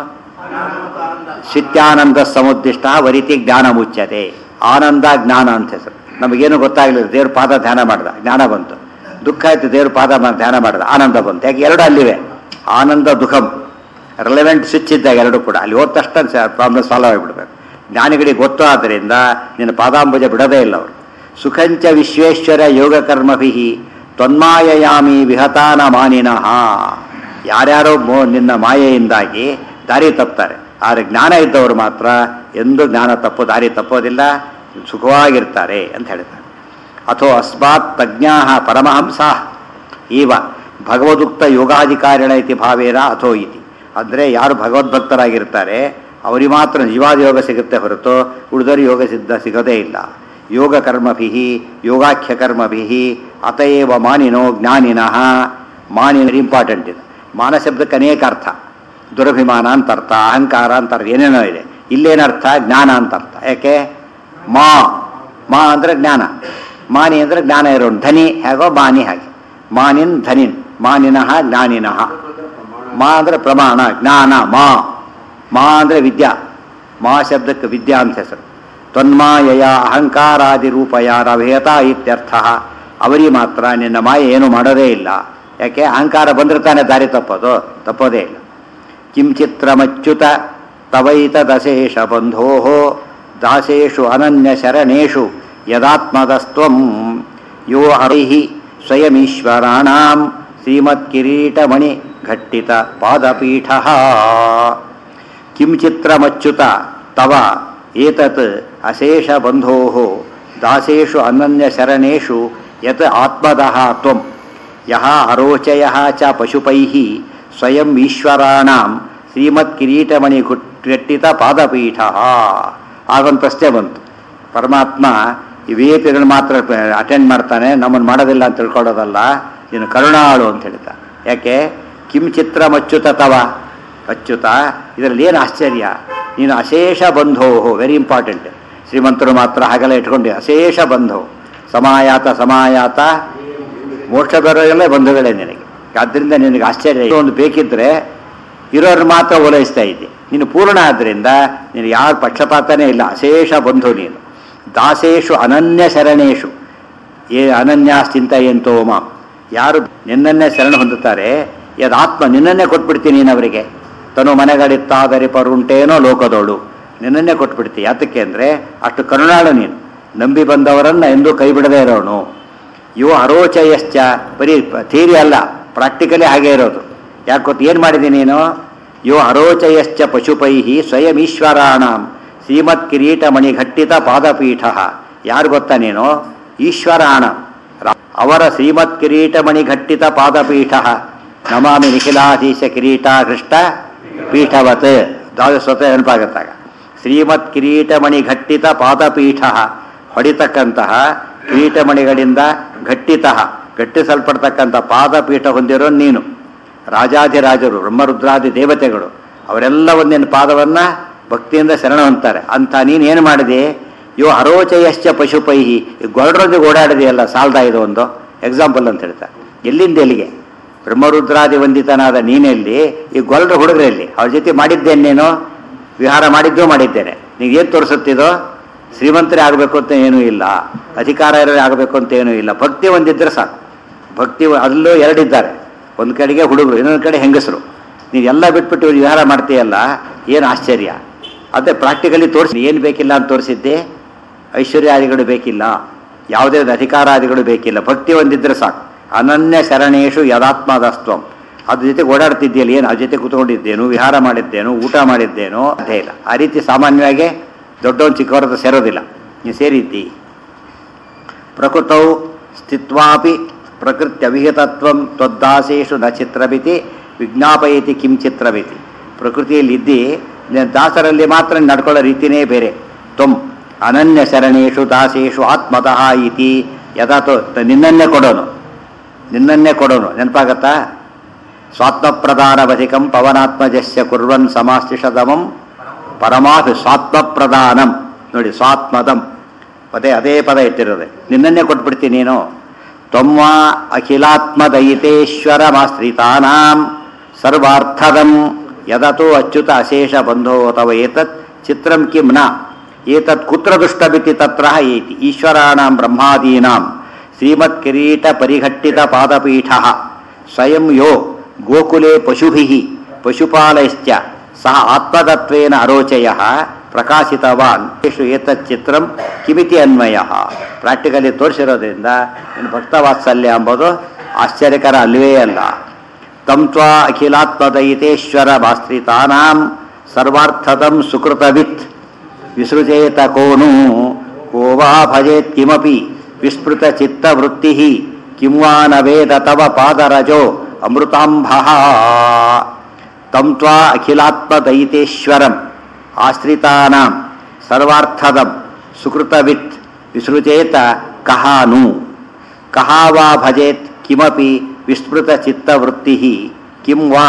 ಶಿತ್ಯಾನಂದ ಸಮುದ್ದಿಷ್ಟ ವರಿತಿ ಜ್ಞಾನ ಮುಚ್ಚತೆ. ಆನಂದ ಜ್ಞಾನ ಅಂತ ಹೆಸರು. ನಮಗೇನು ಗೊತ್ತಾಗಲಿಲ್ಲ, ದೇವ್ರ ಪಾದ ಧ್ಯಾನ ಮಾಡ್ದ, ಜ್ಞಾನ ಬಂತು. ದುಃಖ ಆಯ್ತು, ದೇವ್ರ ಪಾದ ಧ್ಯಾನ ಮಾಡ್ದ, ಆನಂದ ಬಂತು. ಯಾಕೆ? ಎರಡು ಅಲ್ಲಿವೆ. ಆನಂದ ದುಃಖಂ ರೆಲೆವೆಂಟ್ ಸ್ವಿಚ್ ಇದ್ದಾಗ ಎರಡು ಕೂಡ. ಅಲ್ಲಿ ಹೋದ ತಕ್ಷಣ ಪ್ರಾಬ್ಲಮ್ ಸಾಲ್ವ್ ಆಗಿಬಿಡ್ಬೇಕು. ಜ್ಞಾನಿಗಳಿಗೆ ಗೊತ್ತು. ಆದ್ದರಿಂದ ನಿನ್ನ ಪಾದಾಂಬುಜ ಬಿಡೋದೇ ಇಲ್ಲ ಅವರು. ಸುಖಂಚ ವಿಶ್ವೇಶ್ವರ ಯೋಗಕರ್ಮಭಿ ತ್ವನ್ಮಾಯಯಾಮಿ ವಿಹತಾನ ಮಾನಿನಃ. ಯಾರ್ಯಾರೋ ನಿನ್ನ ಮಾಯೆಯಿಂದಾಗಿ ದಾರಿ ತಪ್ತಾರೆ, ಆದರೆ ಜ್ಞಾನ ಇದ್ದವರು ಮಾತ್ರ ಎಂದೂ ಜ್ಞಾನ ತಪ್ಪು ದಾರಿ ತಪ್ಪೋದಿಲ್ಲ, ಸುಖವಾಗಿರ್ತಾರೆ ಅಂತ ಹೇಳ್ತಾರೆ. ಅಥೋ ಅಸ್ಮಾತ್ ಪ್ರಜ್ಞಾ ಪರಮಹಂಸ ಈವ ಭಗವದುಕ್ತ ಯೋಗಾಧಿಕಾರಿಣ ಇತಿ ಭಾವೇನ ಅಥೋ ಇತಿ. ಅಂದರೆ ಯಾರು ಭಗವದ್ಭಕ್ತರಾಗಿರ್ತಾರೆ ಅವರಿಗೆ ಮಾತ್ರ ನಿಜವಾದ ಯೋಗ ಸಿಗುತ್ತೆ ಹೊರತು ಉಳಿದವರು ಯೋಗ ಸಿಗೋದೇ ಇಲ್ಲ. ಯೋಗ ಕರ್ಮಭಿ ಯೋಗಾಖ್ಯ ಕರ್ಮಭಿ ಅತಯೇವ ಮಾನಿನೋ ಜ್ಞಾನಿನಃ. ಮಾನಿನ ಇಂಪಾರ್ಟೆಂಟ್ ಇದು. ಮಾನ ಶಬ್ದಕ್ಕೆ ಅನೇಕ ಅರ್ಥ, ದುರಭಿಮಾನ ಅಂತ ಅರ್ಥ, ಅಹಂಕಾರ ಅಂತ ಅರ್ಥ, ಏನೇನೋ ಇದೆ. ಇಲ್ಲೇನರ್ಥ ಜ್ಞಾನ ಅಂತ ಅರ್ಥ. ಯಾಕೆ ಮಾ ಅಂದರೆ ಜ್ಞಾನ, ಮಾನಿ ಅಂದರೆ ಜ್ಞಾನ ಇರೋನು, ಧನಿ ಹೇಗೋ ಮಾನಿ ಹಾಗೆ. ಮಾನಿನ್ ಧನಿನ್, ಮಾನಿನಃ ಜ್ಞಾನಿನಃ. ಮಾ ಅಂದರೆ ಪ್ರಮಾಣ, ಜ್ಞಾನ. ಮಾ ಅಂದರೆ ವಿದ್ಯಾ, ಮಾ ಶಬ್ದಕ್ಕೆ ವಿದ್ಯಾ ಅಂತ ಹೆಸರು. ತ್ವನ್ಮಾಯಯ ಅಹಂಕಾರಾದಿ ರೂಪಯ ರಭೇತ ಇತ್ಯರ್ಥ. ಅವರಿಗೆ ಮಾತ್ರ ನಿನ್ನ ಮಾಯೆ ಏನು ಮಾಡೋದೇ ಇಲ್ಲ. ಯಾಕೆ? ಅಹಂಕಾರ ಬಂದ್ರೆ ತಾನೇ ದಾರಿ ತಪ್ಪೋದೇ ಇಲ್ಲ. ಕಿಂಚಿತ್ರಮಚ್ಯುತ ತವೈತದಶೇಷ ಬಂಧೋ ದಾಸೇಷು ಅನನ್ಯ ಶರಣೇಷು ಯದಾತ್ಮದಸ್ತ್ವಂ ಯೋ ಹರೈಹಿ ಸ್ವಯಮೀಶ್ವರಾಣಾಂ ಶ್ರೀಮತ್ಕಿರೀಟಮಣಿ ಘಟ್ಟಿತ ಪಾದಪೀಠ. ಕಿಂಚಿತ್ರಮಚ್ಯುತ ತವ ಏತತ್ ಅಶೇಷ ಬಂಧೋ ದಾಸೇಷು ಅನನ್ಯ ಶರಣೇಷು ಯತ್ ಆತ್ಮದಃ ತ್ವಂ ಯಹ ಅರೋಚಯಃ ಚ ಪಶುಪೈಃ ಸ್ವಯಂ ಈಶ್ವರಾಣಾಂ ಶ್ರೀಮತ್ಕಿರೀಟಮಣಿ ಘಟ್ಟಿತ ಪಾದಪೀಠ. ಆಗೊಂದು ಪ್ರಶ್ನೆ ಬಂತು. ಪರಮಾತ್ಮ ಈ ವಿ.ಐ.ಪಿಗಳು ಮಾತ್ರ ಅಟೆಂಡ್ ಮಾಡ್ತಾನೆ, ನಮ್ಮನ್ನು ಮಾಡೋದಿಲ್ಲ ಅಂತ ತಿಳ್ಕೊಳ್ಳೋದಲ್ಲ, ನೀನು ಕರುಣಾಳು ಅಂತ ಹೇಳ್ತಾ. ಯಾಕೆ? ಕಿಂಚಿತ್ರಮಚ್ಯುತ ತವ ಅಚ್ಯುತ, ಇದರಲ್ಲಿ ಏನು ಆಶ್ಚರ್ಯ? ನೀನು ಅಶೇಷ ಬಂಧೋ, ವೆರಿ ಇಂಪಾರ್ಟೆಂಟ್. ಶ್ರೀಮಂತರು ಮಾತ್ರ ಹಾಗೆಲ್ಲ ಇಟ್ಕೊಂಡು ಅಶೇಷ ಬಂಧೋ, ಸಮಾಯಾತ ಮೋಕ್ಷ ಬರೋಲ್ಲ ಬಂಧುಗಳೇ ನಿನಗೆ. ಆದ್ದರಿಂದ ನಿನಗೆ ಆಶ್ಚರ್ಯ ಒಂದು ಬೇಕಿದ್ರೆ ಇರೋರು ಮಾತ್ರ ಓಲೈಸ್ತಾ ಇದ್ದೆ. ನೀನು ಪೂರ್ಣ ಆದ್ದರಿಂದ ನಿನಗೆ ಯಾವ ಪಕ್ಷಪಾತನೇ ಇಲ್ಲ, ಅಶೇಷ ಬಂಧು ನೀನು. ದಾಸೇಷು ಅನನ್ಯ ಶರಣೇಶು ಅನನ್ಯಾಶ್ಚಿಂತ ಎಂತೋ ಮಾಂ. ಯಾರು ನಿನ್ನನ್ನೇ ಶರಣ ಹೊಂದುತ್ತಾರೆ, ಯದಾತ್ಮ ನಿನ್ನನ್ನೇ ಕೊಟ್ಬಿಡ್ತೀನಿ ನೀನು ಅವರಿಗೆ. ತನು ಮನೆಗಳಿತ್ತಾದರೆ ಪರುಂಟೇನೋ ಲೋಕದೋಳು, ನಿನ್ನನ್ನೇ ಕೊಟ್ಬಿಡ್ತೀನಿ. ಯಾತಕ್ಕೆ ಅಂದರೆ ಅಷ್ಟು ಕರುಣಾಳು ನೀನು. ನಂಬಿ ಬಂದವರನ್ನು ಎಂದೂ ಕೈ ಬಿಡದೇ ಇರೋನು. ಇವು ಅರೋಚಯಶ್ಚ, ಬರೀ ಥಿಯರಿ ಅಲ್ಲ, ಪ್ರಾಕ್ಟಿಕಲಿ ಹಾಗೇ ಇರೋದು. ಯಾಕೆ ಗೊತ್ತು? ಏನು ಮಾಡಿದ್ದೀನಿ ನೀನು? ಯೋ ಅರೋಚಯಶ್ಚ ಪಶುಪೈಹಿ ಸ್ವಯಂ ಈಶ್ವರಾಣಾಂ ಶ್ರೀಮತ್ ಕಿರೀಟಮಣಿ ಘಟ್ಟಿತ ಪಾದಪೀಠ. ಯಾರು ಗೊತ್ತಾ ನೀನು? ಈಶ್ವರಾಣ, ಅವರ ಶ್ರೀಮತ್ ಕಿರೀಟಮಣಿ ಘಟ್ಟಿತ ಪಾದಪೀಠ. ನಮಾಮಿ ನಿಖಿಲಾಧೀಶ ಕಿರೀಟಾಕೃಷ್ಟ ಪೀಠವತ್. ದ್ವಾದಶೋತ್ರ ನೆನಪಾಗತ್ತಾಗ. ಶ್ರೀಮತ್ ಕಿರೀಟಮಣಿ ಘಟ್ಟಿತ ಪಾದಪೀಠ, ಹೊಡಿತಕ್ಕಂತಹ ಕಿರೀಟಮಣಿಗಳಿಂದ ಗಟ್ಟಿಸಲ್ಪಡ್ತಕ್ಕಂಥ ಪಾದಪೀಠ ಹೊಂದಿರೋ ನೀನು. ರಾಜಾಧಿರಾಜರು, ಬ್ರಹ್ಮರುದ್ರಾದಿ ದೇವತೆಗಳು ಅವರೆಲ್ಲ ಒಂದಿನ ಪಾದವನ್ನು ಭಕ್ತಿಯಿಂದ ಶರಣ ಹೊಂತಾರೆ. ಅಂತ ನೀನು ಏನು ಮಾಡಿದೆ? ಯೋ ಅರೋಚಯಶ್ಚ ಪಶುಪೈಹಿ, ಗೊರಡ್ರದ್ದು ಓಡಾಡಿದೆಯಲ್ಲ, ಸಾಲ್ದ ಇದು ಒಂದು ಎಕ್ಸಾಂಪಲ್ ಅಂತ ಹೇಳ್ತಾರೆ. ಎಲ್ಲಿಂದ ಎಲ್ಲಿಗೆ? ಬ್ರಹ್ಮರುದ್ರಾದಿ ವಂದಿತನಾದ ನೀನೆಲ್ಲಿ, ಈ ಗೊರಡ್ರ ಹುಡುಗರಲ್ಲಿ ಅವ್ರ ಜೊತೆ ಮಾಡಿದ್ದೇನೆ, ನೀನು ವಿಹಾರ ಮಾಡಿದ್ದೇನೆ. ನೀವೇನು ತೋರಿಸುತ್ತಿದೋ? ಶ್ರೀಮಂತರೇ ಆಗಬೇಕು ಅಂತ ಏನೂ ಇಲ್ಲ, ಅಧಿಕಾರ ಇರೋರೇ ಆಗಬೇಕು ಅಂತ ಏನೂ ಇಲ್ಲ. ಭಕ್ತಿ ಒಂದಿದ್ದರೆ ಸಾಕು. ಭಕ್ತಿ ಅಲ್ಲೂ ಎರಡಿದ್ದಾರೆ, ಒಂದು ಕಡೆಗೆ ಹುಡುಗರು, ಇನ್ನೊಂದು ಕಡೆ ಹೆಂಗಸರು. ನೀವೆಲ್ಲ ಬಿಟ್ಬಿಟ್ಟು ವಿಹಾರ ಮಾಡ್ತೀಯಲ್ಲ, ಏನು ಆಶ್ಚರ್ಯ. ಅದೇ ಪ್ರಾಕ್ಟಿಕಲಿ ತೋರಿಸಿ. ಏನು ಬೇಕಿಲ್ಲ ಅಂತ ತೋರಿಸಿದ್ದೆ? ಐಶ್ವರ್ಯಾದಿಗಳು ಬೇಕಿಲ್ಲ, ಯಾವುದೇ ಅಧಿಕಾರಾದಿಗಳು ಬೇಕಿಲ್ಲ, ಭಕ್ತಿ ಒಂದಿದ್ದರೆ ಸಾಕು. ಅನನ್ಯ ಶರಣೇಶು ಯದಾತ್ಮದಾಸ್ತ್ವಂ. ಅದ್ರ ಜೊತೆ ಓಡಾಡ್ತಿದ್ದೀಯಲ್ಲಿ, ಏನು ಅದ್ರ ಜೊತೆ ಕೂತ್ಕೊಂಡಿದ್ದೇನು, ವಿಹಾರ ಮಾಡಿದ್ದೇನು, ಊಟ ಮಾಡಿದ್ದೇನೋ ಅದೇ ಇಲ್ಲ. ಆ ರೀತಿ ಸಾಮಾನ್ಯವಾಗಿ ದೊಡ್ಡವನು ಚಿಕ್ಕವರದ ಸೇರೋದಿಲ್ಲ, ನೀವು ಸೇರಿದ್ದಿ. ಪ್ರಕೃತೌ ಸ್ಥಿತ್ವಾಪಿ ಪ್ರಕೃತ್ಯವಿಹಿತತ್ವಂ ತ್ವದ್ದಾಸೇಷು ನ ಚಿತ್ರಮಿತಿ ವಿಜ್ಞಾಪಯತಿ ಕಿಂ ಚಿತ್ರಮಿತಿ. ಪ್ರಕೃತಿಯಲ್ಲಿದ್ದಿ, ದಾಸರಲ್ಲಿ ಮಾತ್ರ ನಡ್ಕೊಳ್ಳೋ ರೀತಿಯೇ ಬೇರೆ. ತ್ವಂ ಅನನ್ಯ ಶರಣೇಶು ದಾಸೇಷು ಆತ್ಮತಃ ಇತಿ ಯಥಾತೋ. ನಿನ್ನನ್ನೇ ಕೊಡೋನು ನೆನಪಾಗತ್ತಾ? ಸ್ವಾತ್ಮಪ್ರಧಾನವಧಿಕಂ ಪವನಾತ್ಮಜಸ್ಯ ಕುರ್ವನ್ ಸಮಾಶ್ಲಿಷದಮಂ ಪರಮಾಭಿ ಸ್ವಾತ್ಮಪ್ರಧಾನಂ. ನೋಡಿ, ಸ್ವಾತ್ಮದಂ ಅದೇ ಪದ ಇಟ್ಟಿರೋದೆ. ನಿನ್ನನ್ನೇ ಕೊಟ್ಬಿಡ್ತೀನಿ ನೀನು. ತ್ವಮ್ಮ ಅಖಿಲಾತ್ಮದಯಿತೇಶ್ವರಮಾಶ್ರಿತಾನಾಂ ಸರ್ವಾರ್ಥದಂ ಯದತೋ ಅಚ್ಯುತ ಅಶೇಷ ಬಂಧೋ ತವ ಏತತ್ ಚಿತ್ರಂ ಕಿಂ ನ ಏತತ್ ಕುತ್ರ ದುಷ್ಟಮಿತಿ ತತ್ರ ಏತಿ. ಈಶ್ವರಾಣಾಂ ಬ್ರಹ್ಮಾದೀನಾಂ ಶ್ರೀಮತ್ ಕಿರೀಟ ಪರಿಘಟ್ಟಿತ ಪಾದಪೀಠ ಸ್ವಯಂ ಯೋ ಗೋಕುಲೆ ಪಶುಭಿಃ ಪಶುಪಾಲೈಶ್ಚ ಸಹ ಆತ್ಮದತ್ವೇನ ಅರೋಚಯಃ ಪ್ರಕಾಶಿತವಾನ್ ಯೇಷು ಏತತ್ ಚಿತ್ರಂ ಕಿಮಿತಿ ಅನ್ವಯ. ಪ್ರಾಕ್ಟಿಕಲಿ ತೋರಿಸಿರೋದ್ರಿಂದ ಇನ್ನು ಭಕ್ತವಾತ್ಸಲ್ಯ ಎಂಬುದು ಆಶ್ಚರ್ಯಕರ ಅಲ್ವೇ ಅಲ್ಲ. ತಂ ತ್ವಾ ಅಖಿಲಾತ್ಮದಯಿತೇಶ್ವರ ಮಾಸ್ತ್ರಿತಾನಾಂ ಸರ್ವಾರ್ಥದಂ ಸುಕೃತವಿತ್ ವಿಸೃಜೇತ ಕೋನು ಕೋ ವಾ ಭಜೇತ್ ಕಿಮಪಿ ವಿಸ್ಮೃತ ಚಿತ್ತವೃತ್ತಿ ಕಿಂ ವಾ ನ ವೇದ ತವ ಪಾದರಜೋ ಅಮೃತಾಂಭಃ. ತಂ ತ್ವಾ ಅಖಿಲಾತ್ಮದಯಿತೇಶ್ವರಂ ಆಶ್ರಿತಾನಾಂ ಸರ್ವಾರ್ಥದಂ ಸುಕೃತವಿತ್ ವಿಸೃಜೇತ ಕಹಾನು ಕಹ ವಾ ಭಜೇತ್ ಕಿಮಪಿ ವಿಸ್ಮೃತ ಚಿತ್ತವೃತ್ತಿ ಕಿಂ ವಾ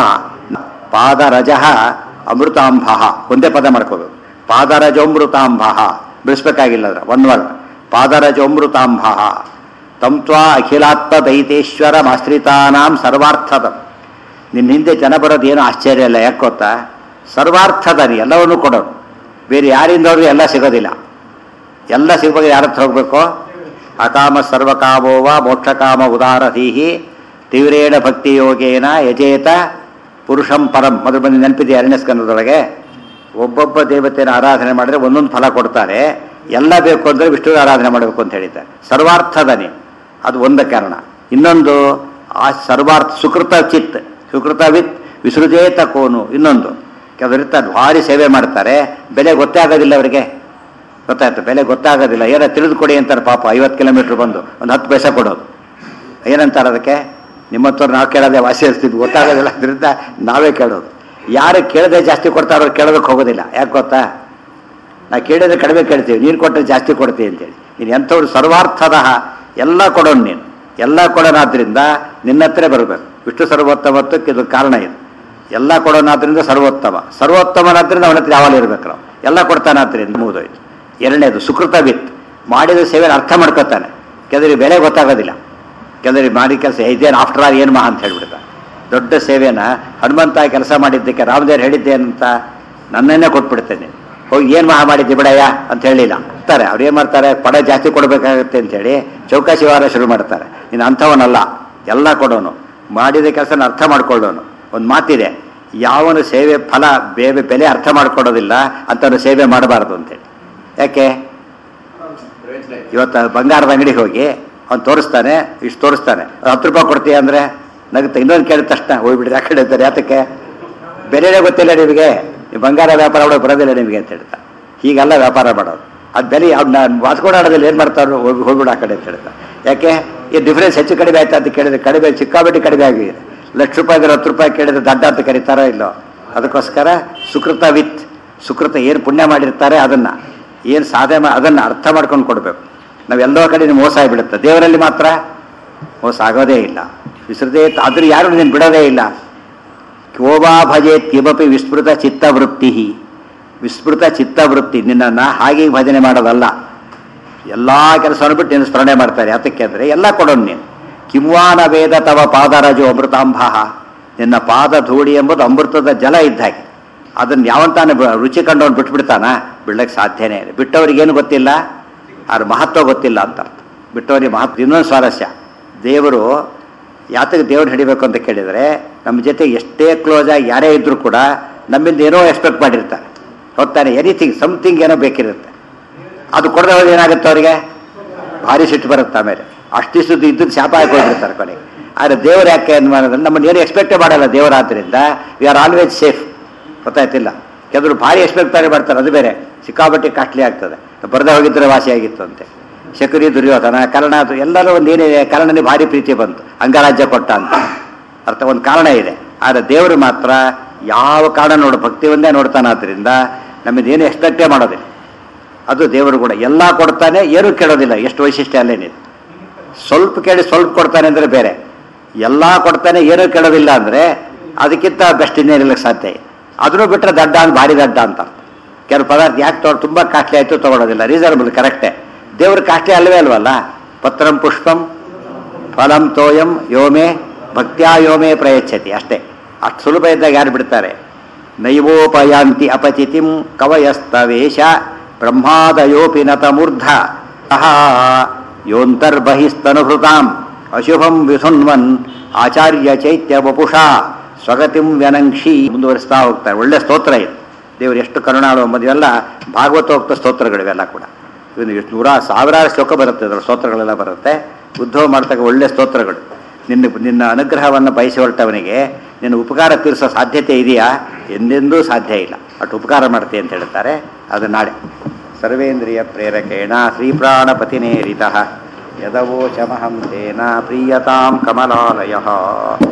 ಪಾದರಜಃ ಅಮೃತಾಂಭಃ. ಒಂದೇ ಪದ ಮಾಡ್ಕೋಬೇಕು. ಪಾದರಜೋಮೃತಾಂಭಃ ಬಿಡಿಸ್ಬೇಕಾಗಿಲ್ಲ ಅದರ ಒನ್ ವರ್ಡ್. ಪಾದರಜೋಮೃತಾಂಭಃ. ತಂ ತ್ವಾ ಅಖಿಲಾತ್ಮದಯಿತೇಶ್ವರ ಆಶ್ರಿತಾನಾಂ ಸರ್ವಾರ್ಥದಂ. ನಿನ್ನ ಹಿಂದೆ ಜನ ಬರೋದು ಏನು ಆಶ್ಚರ್ಯ ಇಲ್ಲ. ಯಾಕೆ ಗೊತ್ತಾ? ಸರ್ವಾರ್ಥದನಿ ಎಲ್ಲವನ್ನೂ ಕೊಡೋರು. ಬೇರೆ ಯಾರಿಂದ ಅವ್ರಿಗೆ ಎಲ್ಲ ಸಿಗೋದಿಲ್ಲ. ಎಲ್ಲ ಸಿಗಬೇಕು. ಯಾರ ಹತ್ರ ಹೋಗ್ಬೇಕು? ಅಕಾಮ ಸರ್ವಕಾಮೋವ ಮೋಕ್ಷಕಾಮ ಉದಾರಧೀಹಿ ತೀವ್ರೇಣ ಭಕ್ತಿಯೋಗೇನ ಯಜೇತ ಪುರುಷಂ ಪರಂ. ಮೊದಲು ಬಂದು ನೆನಪಿದೆ ಎರಡನೇ ಸ್ಕಂದದೊಳಗೆ. ಒಬ್ಬೊಬ್ಬ ದೇವತೆಯನ್ನು ಆರಾಧನೆ ಮಾಡಿದ್ರೆ ಒಂದೊಂದು ಫಲ ಕೊಡ್ತಾರೆ. ಎಲ್ಲ ಬೇಕು ಅಂದರೆ ವಿಷ್ಣು ಆರಾಧನೆ ಮಾಡಬೇಕು ಅಂತ ಹೇಳಿದ್ದಾರೆ. ಸರ್ವಾರ್ಥದನಿ ಅದು ಒಂದು ಕಾರಣ. ಇನ್ನೊಂದು ಆ ಸರ್ವಾರ್ಥ ಸುಕೃತ ಚಿತ್ ಸುಕೃತವಿತ್ ವಿಸೃಜೇತ ಕೋನು ಇನ್ನೊಂದು. ಕೆಲವರಿರ್ತಾರೆ ಭಾರಿ ಸೇವೆ ಮಾಡ್ತಾರೆ, ಬೆಲೆ ಗೊತ್ತೇ ಆಗೋದಿಲ್ಲ ಅವರಿಗೆ. ಗೊತ್ತಾಯ್ತು, ಬೆಲೆ ಗೊತ್ತಾಗೋದಿಲ್ಲ. ಏನೋ ತಿಳಿದುಕೊಡಿ ಅಂತಾರೆ ಪಾಪ. 50 ಕಿಲೋಮೀಟ್ರ್ ಬಂದು ಒಂದು 10 ಪೈಸೆ ಕೊಡೋದು. ಏನಂತಾರೆ ಅದಕ್ಕೆ? ನಿಮ್ಮಂಥವ್ರು ನಾವು ಕೇಳೋದೇ ವಾಸಿ ಅನಿಸ್ತಿದ್ವಿ. ಗೊತ್ತಾಗೋದಿಲ್ಲ, ಅದರಿಂದ ನಾವೇ ಕೇಳೋದು. ಯಾರು ಕೇಳದೆ ಜಾಸ್ತಿ ಕೊಡ್ತಾರೋ ಅವ್ರು ಕೇಳೋದಕ್ಕೆ ಹೋಗೋದಿಲ್ಲ. ಯಾಕೆ ಗೊತ್ತಾ? ನಾವು ಕೇಳಿದ್ರೆ ಕಡಿಮೆ ಕೇಳ್ತೀವಿ, ನೀನು ಕೊಟ್ಟರೆ ಜಾಸ್ತಿ ಕೊಡ್ತೀವಿ ಅಂತೇಳಿ. ನೀನು ಎಂಥವ್ರು ಸರ್ವಾರ್ಥದ ಎಲ್ಲ ಕೊಡೋನು. ನೀನು ಎಲ್ಲ ಕೊಡೋನಾದ್ರಿಂದ ನಿನ್ನ ಹತ್ರ ಬರಬೇಕು. ವಿಷ್ಣು ಸರ್ವೋತ್ತಮತ್ವಕ್ಕೆ ಇದು ಕಾರಣ. ಇದು ಎಲ್ಲ ಕೊಡೋನಾದ್ರಿಂದ ಸರ್ವೋತ್ತಮ. ಸರ್ವೋತ್ತಮನಾದ್ರಿಂದ ಅವನ ಹತ್ರ ಯಾವಾಗ ಇರಬೇಕು ನಾವು. ಎಲ್ಲ ಕೊಡ್ತಾನಾದ್ರಿಂದ ಮುಗಿದೋಯ್ತು. ಎರಡನೇದು ಸುಕೃತವಿತ್ ಮಾಡಿದ ಸೇವೆನ ಅರ್ಥ ಮಾಡ್ಕೋತಾನೆ. ಕೆಲವರಿಗೆ ಬೆಲೆ ಗೊತ್ತಾಗೋದಿಲ್ಲ. ಕೆಲವರಿಗೆ ಮಾಡಿ ಕೆಲಸ ಇದೇನು ಆಫ್ಟರ್ ಆಲ್ ಏನು ಮಹಾ ಅಂತ ಹೇಳ್ಬಿಡ್ತಾರೆ. ದೊಡ್ಡ ಸೇವೆನ ಹನುಮಂತ ಕೆಲಸ ಮಾಡಿದ್ದಕ್ಕೆ ರಾಮದೇವ್ರು ಹೇಳಿದ್ದೇನಂತ ನನ್ನನ್ನೇ ಕೊಟ್ಬಿಡ್ತೇನೆ. ಹೋಗಿ ಏನು ಮಹಾ ಮಾಡಿದ್ದೆ ಬಿಡಯ್ಯ ಅಂತ ಹೇಳಿಲ್ಲ ಅಂತಾರೆ. ಅವ್ರು ಏನು ಮಾಡ್ತಾರೆ? ಪಡ ಜಾಸ್ತಿ ಕೊಡಬೇಕಾಗುತ್ತೆ ಅಂತೇಳಿ ಚೌಕಾಸಿ ವಾರ ಶುರು ಮಾಡ್ತಾರೆ. ನೀನು ಅಂಥವನಲ್ಲ, ಎಲ್ಲ ಕೊಡೋನು, ಮಾಡಿದ ಕೆಲಸನ ಅರ್ಥ ಮಾಡ್ಕೊಳ್ಳೋನು. ಒಂದು ಮಾತಿದೆ, ಯಾವನು ಸೇವೆ ಫಲ ಬೆಲೆ ಅರ್ಥ ಮಾಡ್ಕೊಡೋದಿಲ್ಲ ಅಂಥವ್ನು ಸೇವೆ ಮಾಡಬಾರ್ದು ಅಂತೇಳಿ. ಯಾಕೆ? ಇವತ್ತು ಬಂಗಾರದ ಅಂಗಡಿಗೆ ಹೋಗಿ ಅವ್ನು ತೋರಿಸ್ತಾನೆ, ಇಷ್ಟು ತೋರಿಸ್ತಾನೆ, 10 ರೂಪಾಯಿ ಕೊಡ್ತೀಯ ಅಂದರೆ ನಗುತ್ತೆ. ಇನ್ನೊಂದು ಕೇಳಿದ ತಕ್ಷಣ ಹೋಗ್ಬಿಡ್ರಿ ಆ ಕಡೆ ಅಂತಾರೆ. ಯಾತಕ್ಕೆ? ಬೆಲೆನೇ ಗೊತ್ತಿಲ್ಲ ನಿಮಗೆ, ನೀವು ಬಂಗಾರ ವ್ಯಾಪಾರ ಮಾಡೋದು ಬರೋದಿಲ್ಲ ನಿಮಗೆ ಅಂತ ಹೇಳ್ತಾರೆ. ಹೀಗೆಲ್ಲ ವ್ಯಾಪಾರ ಮಾಡೋದು. ಅದು ಬೆಲೆ ಅವ್ನ ಮಾತ್ಕೊಡೋದ್ರಲ್ಲಿ ಏನು ಮಾಡ್ತಾರೋ ಹೋಗ್ಬಿಡು ಆ ಕಡೆ ಅಂತ ಹೇಳ್ತಾರೆ. ಯಾಕೆ? ಈ ಡಿಫ್ರೆನ್ಸ್ ಹೆಚ್ಚು ಕಡಿಮೆ ಆಯ್ತಾ ಅಂತ ಕೇಳಿದ್ರೆ ಕಡಿಮೆ, ಸಿಕ್ಕಾಪಟ್ಟೆ ಕಡಿಮೆ ಆಗಿದೆ. ₹1,00,000 ₹10 ಕೇಳಿದ್ರೆ ದಡ್ಡ ಅಂತ ಕರೀತಾರೋ ಇಲ್ಲೋ. ಅದಕ್ಕೋಸ್ಕರ ಸುಕೃತ ವಿತ್ ಸುಕೃತ ಏನು ಪುಣ್ಯ ಮಾಡಿರ್ತಾರೆ ಅದನ್ನು, ಏನು ಸಾಧನೆ ಅದನ್ನು ಅರ್ಥ ಮಾಡ್ಕೊಂಡು ಕೊಡಬೇಕು. ನಾವೆಲ್ಲೋ ಕಡೆ ಮೋಸ ಆಗಿಬಿಡುತ್ತೆ. ದೇವರಲ್ಲಿ ಮಾತ್ರ ಮೋಸ ಆಗೋದೇ ಇಲ್ಲ. ವಿಸೃಜೇ ಆದರೂ ಯಾರು ನೀನು ಬಿಡೋದೇ ಇಲ್ಲ. ಕೋಬಾ ಭಜೇತ್ ಕಿಮಪಿ ವಿಸ್ಮೃತ ಚಿತ್ತವೃತ್ತಿ. ವಿಸ್ಮೃತ ಚಿತ್ತವೃತ್ತಿ ನಿನ್ನನ್ನು ಹಾಗೆ ಭಜನೆ ಮಾಡೋದಲ್ಲ. ಎಲ್ಲ ಕೆಲಸವನ್ನು ಬಿಟ್ಟು ನೀನು ಸ್ಮರಣೆ ಮಾಡ್ತಾರೆ. ಯಾತಕ್ಕೆ ಅಂದರೆ ಎಲ್ಲ ಕೊಡೋನು ನೀನು. ಕಿಂವಾನ ವೇದ ತವ ಪಾದರಜೋ ಅಮೃತಾಂಭಃ. ನಿನ್ನ ಪಾದ ಧೂಳಿ ಎಂಬುದು ಅಮೃತದ ಜಲ ಇದ್ದ ಹಾಗೆ. ಅದನ್ನು ಯಾವಂತಾನೆ ರುಚಿ ಕಂಡವನು ಬಿಟ್ಬಿಡ್ತಾನ? ಬಿಡ್ಲಿಕ್ಕೆ ಸಾಧ್ಯನೇ ಇಲ್ಲ. ಬಿಟ್ಟವರಿಗೇನು ಗೊತ್ತಿಲ್ಲ, ಅವ್ರ ಮಹತ್ವ ಗೊತ್ತಿಲ್ಲ ಅಂತ ಅರ್ಥ. ಬಿಟ್ಟವರಿಗೆ ಮಹತ್ವ. ಇನ್ನೊಂದು ಸ್ವಾರಸ್ಯ, ದೇವರು ಯಾತಕ್ಕೆ ದೇವ್ರು ಹಿಡಿಬೇಕು ಅಂತ ಕೇಳಿದರೆ, ನಮ್ಮ ಜೊತೆ ಎಷ್ಟೇ ಕ್ಲೋಸ್ ಆಗಿ ಯಾರೇ ಇದ್ದರೂ ಕೂಡ ನಮ್ಮಿಂದ ಏನೋ ಎಕ್ಸ್ಪೆಕ್ಟ್ ಮಾಡಿರ್ತಾರೆ. ಹೋಗ್ತಾನೆ ಎನಿಥಿಂಗ್ ಸಮಥಿಂಗ್ ಏನೋ ಬೇಕಿರುತ್ತೆ. ಅದು ಕೊಡದೆ ಹೋದ್ರೆ ಏನಾಗುತ್ತೆ ಅವರಿಗೆ? ಭಾರಿ ಸಿಟ್ಟು ಬರುತ್ತೆ. ಆಮೇಲೆ ಅಷ್ಟಿಷ್ಟು ಇದ್ದದ್ದು ಶಾಪ ಹಾಕಿಬಿಡ್ತಾರೆ ಕೊನೆಗೆ. ಆದರೆ ದೇವರು ಯಾಕೆ ಏನು ಮಾಡೋದ್ರೆ ನಮ್ಮನ್ನು ಏನು ಎಕ್ಸ್ಪೆಕ್ಟೇ ಮಾಡಲ್ಲ ದೇವರಾದ್ರಿಂದ ವಿ ಆರ್ ಆಲ್ವೇಸ್ ಸೇಫ್. ಗೊತ್ತಾಯ್ತಿಲ್ಲ? ಕೆಲವರು ಭಾರಿ ಎಕ್ಸ್ಪೆಕ್ಟ್ ಮಾಡ್ತಾರೆ, ಅದು ಬೇರೆ ಸಿಕ್ಕಾಪಟ್ಟೆ ಕಾಸ್ಟ್ಲಿ ಆಗ್ತದೆ. ಬರದೇ ಹೋಗಿದ್ದರೆ ವಾಸಿಯಾಗಿತ್ತು ಅಂತೆ. ಶಕುನಿ, ದುರ್ಯೋಧನ, ಕರ್ಣ, ಅದು ಎಲ್ಲರೂ ಒಂದು ಏನಿದೆ, ಕರ್ಣನಿಗೆ ಭಾರಿ ಪ್ರೀತಿ ಬಂತು, ಅಂಗರಾಜ್ಯ ಕೊಟ್ಟ ಅಂತ ಅರ್ಥ. ಒಂದು ಕಾರಣ ಇದೆ. ಆದರೆ ದೇವರು ಮಾತ್ರ ಯಾವ ಕಾರಣ ನೋಡು, ಭಕ್ತಿ ಒಂದೇ ನೋಡ್ತಾನಾದ್ರಿಂದ ನಮ್ಮದು ಏನು ಎಕ್ಸ್ಪೆಕ್ಟೇ ಮಾಡೋದಿಲ್ಲ. ಅದು ದೇವರು ಕೂಡ ಎಲ್ಲ ಕೊಡ್ತಾನೆ, ಏನೂ ಕೇಳೋದಿಲ್ಲ. ಎಷ್ಟು ವೈಶಿಷ್ಟ್ಯ ಅಲ್ಲೇನಿದೆ. ಸ್ವಲ್ಪ ಕೇಳಿ ಸ್ವಲ್ಪ ಕೊಡ್ತಾನೆ ಅಂದರೆ ಬೇರೆ, ಎಲ್ಲ ಕೊಡ್ತಾನೆ ಏನೂ ಕೇಳೋದಿಲ್ಲ ಅಂದರೆ ಅದಕ್ಕಿಂತ ಬೆಸ್ಟ್ ಇನ್ನೇನಿಲ್ಲಕ್ಕೆ ಸಾಧ್ಯ. ಅದನ್ನು ಬಿಟ್ಟರೆ ದಡ್ಡ ಅಂತ, ಭಾರಿ ದಡ್ಡ ಅಂತ. ಕೆಲವು ಪದಾರ್ಥ ಯಾಕೆ ತುಂಬ ಕಾಸ್ಟ್ಲಿ ಆಯಿತು ತೊಗೊಳೋದಿಲ್ಲ, ರೀಸನಬಲ್, ಕರೆಕ್ಟೇ. ದೇವರು ಕಾಸ್ಟ್ಲಿ ಅಲ್ಲವೇ ಅಲ್ವಲ್ಲ. ಪತ್ರಂ ಪುಷ್ಪಂ ಫಲಂ ತೋಯಂ ಯೋಮೇ ಭಕ್ತ್ಯಾ ಯೋಮೇ ಪ್ರಯಚ್ಛತಿ, ಅಷ್ಟೇ. ಅಷ್ಟು ಸುಲಭ ಇದ್ದಾಗ ಯಾರು ಬಿಡ್ತಾರೆ? ನೈವೋಪಯಾಂತಿ ಅಪಚಿತಿಂ ಕವಯಸ್ತವೇಶ ಬ್ರಹ್ಮಾದಯೋಪಿ ನತಮೂರ್ಧ ಯೋಂತರ್ಬಹಿಸ್ತನುಭೃತಾಂ ಅಶುಭಂ ವಿಸುನ್ವನ್ ಆಚಾರ್ಯ ಚೈತ್ಯ ವಪುಷಾ ಸ್ವಗತಿಂ ವ್ಯನಂಕ್ಷಿ. ಮುಂದುವರಿಸ್ತಾ ಹೋಗ್ತಾರೆ. ಒಳ್ಳೆ ಸ್ತೋತ್ರ ಇದು. ದೇವರು ಎಷ್ಟು ಕರುಣಾಳು ಎಂಬುದು ಇವೆಲ್ಲ ಭಾಗವತೋಕ್ತ ಸ್ತೋತ್ರಗಳಿವೆಲ್ಲ ಕೂಡ. ಇವನು ಎಷ್ಟು ಸಾವಿರಾರು ಶ್ಲೋಕ ಬರುತ್ತೆ, ಅದರ ಸ್ತೋತ್ರಗಳೆಲ್ಲ ಬರುತ್ತೆ. ಉದ್ಧವ ಮಾಡ್ತಕ್ಕ ಒಳ್ಳೆ ಸ್ತೋತ್ರಗಳು. ನಿನ್ನ ಅನುಗ್ರಹವನ್ನು ಬಯಸಿ ಹೊರಟವನಿಗೆ ನಿನ್ನ ಉಪಕಾರ ತೀರಿಸೋ ಸಾಧ್ಯತೆ ಇದೆಯಾ? ಎಂದೆಂದೂ ಸಾಧ್ಯ ಇಲ್ಲ. ಅಷ್ಟು ಉಪಕಾರ ಮಾಡ್ತೀಯ ಅಂತ ಹೇಳ್ತಾರೆ. ಅದು ನಾಳೆ. ಸರ್ವೇಂದ್ರಿಯ ಪ್ರೇರಕೇಣ ಶ್ರೀಪ್ರಾಣಪತಿನೇರಿತಃ ಯದವೋಚಮಹಂ ತೇನ ಪ್ರೀಯತಾಂ ಕಮಲಾಲಯಃ.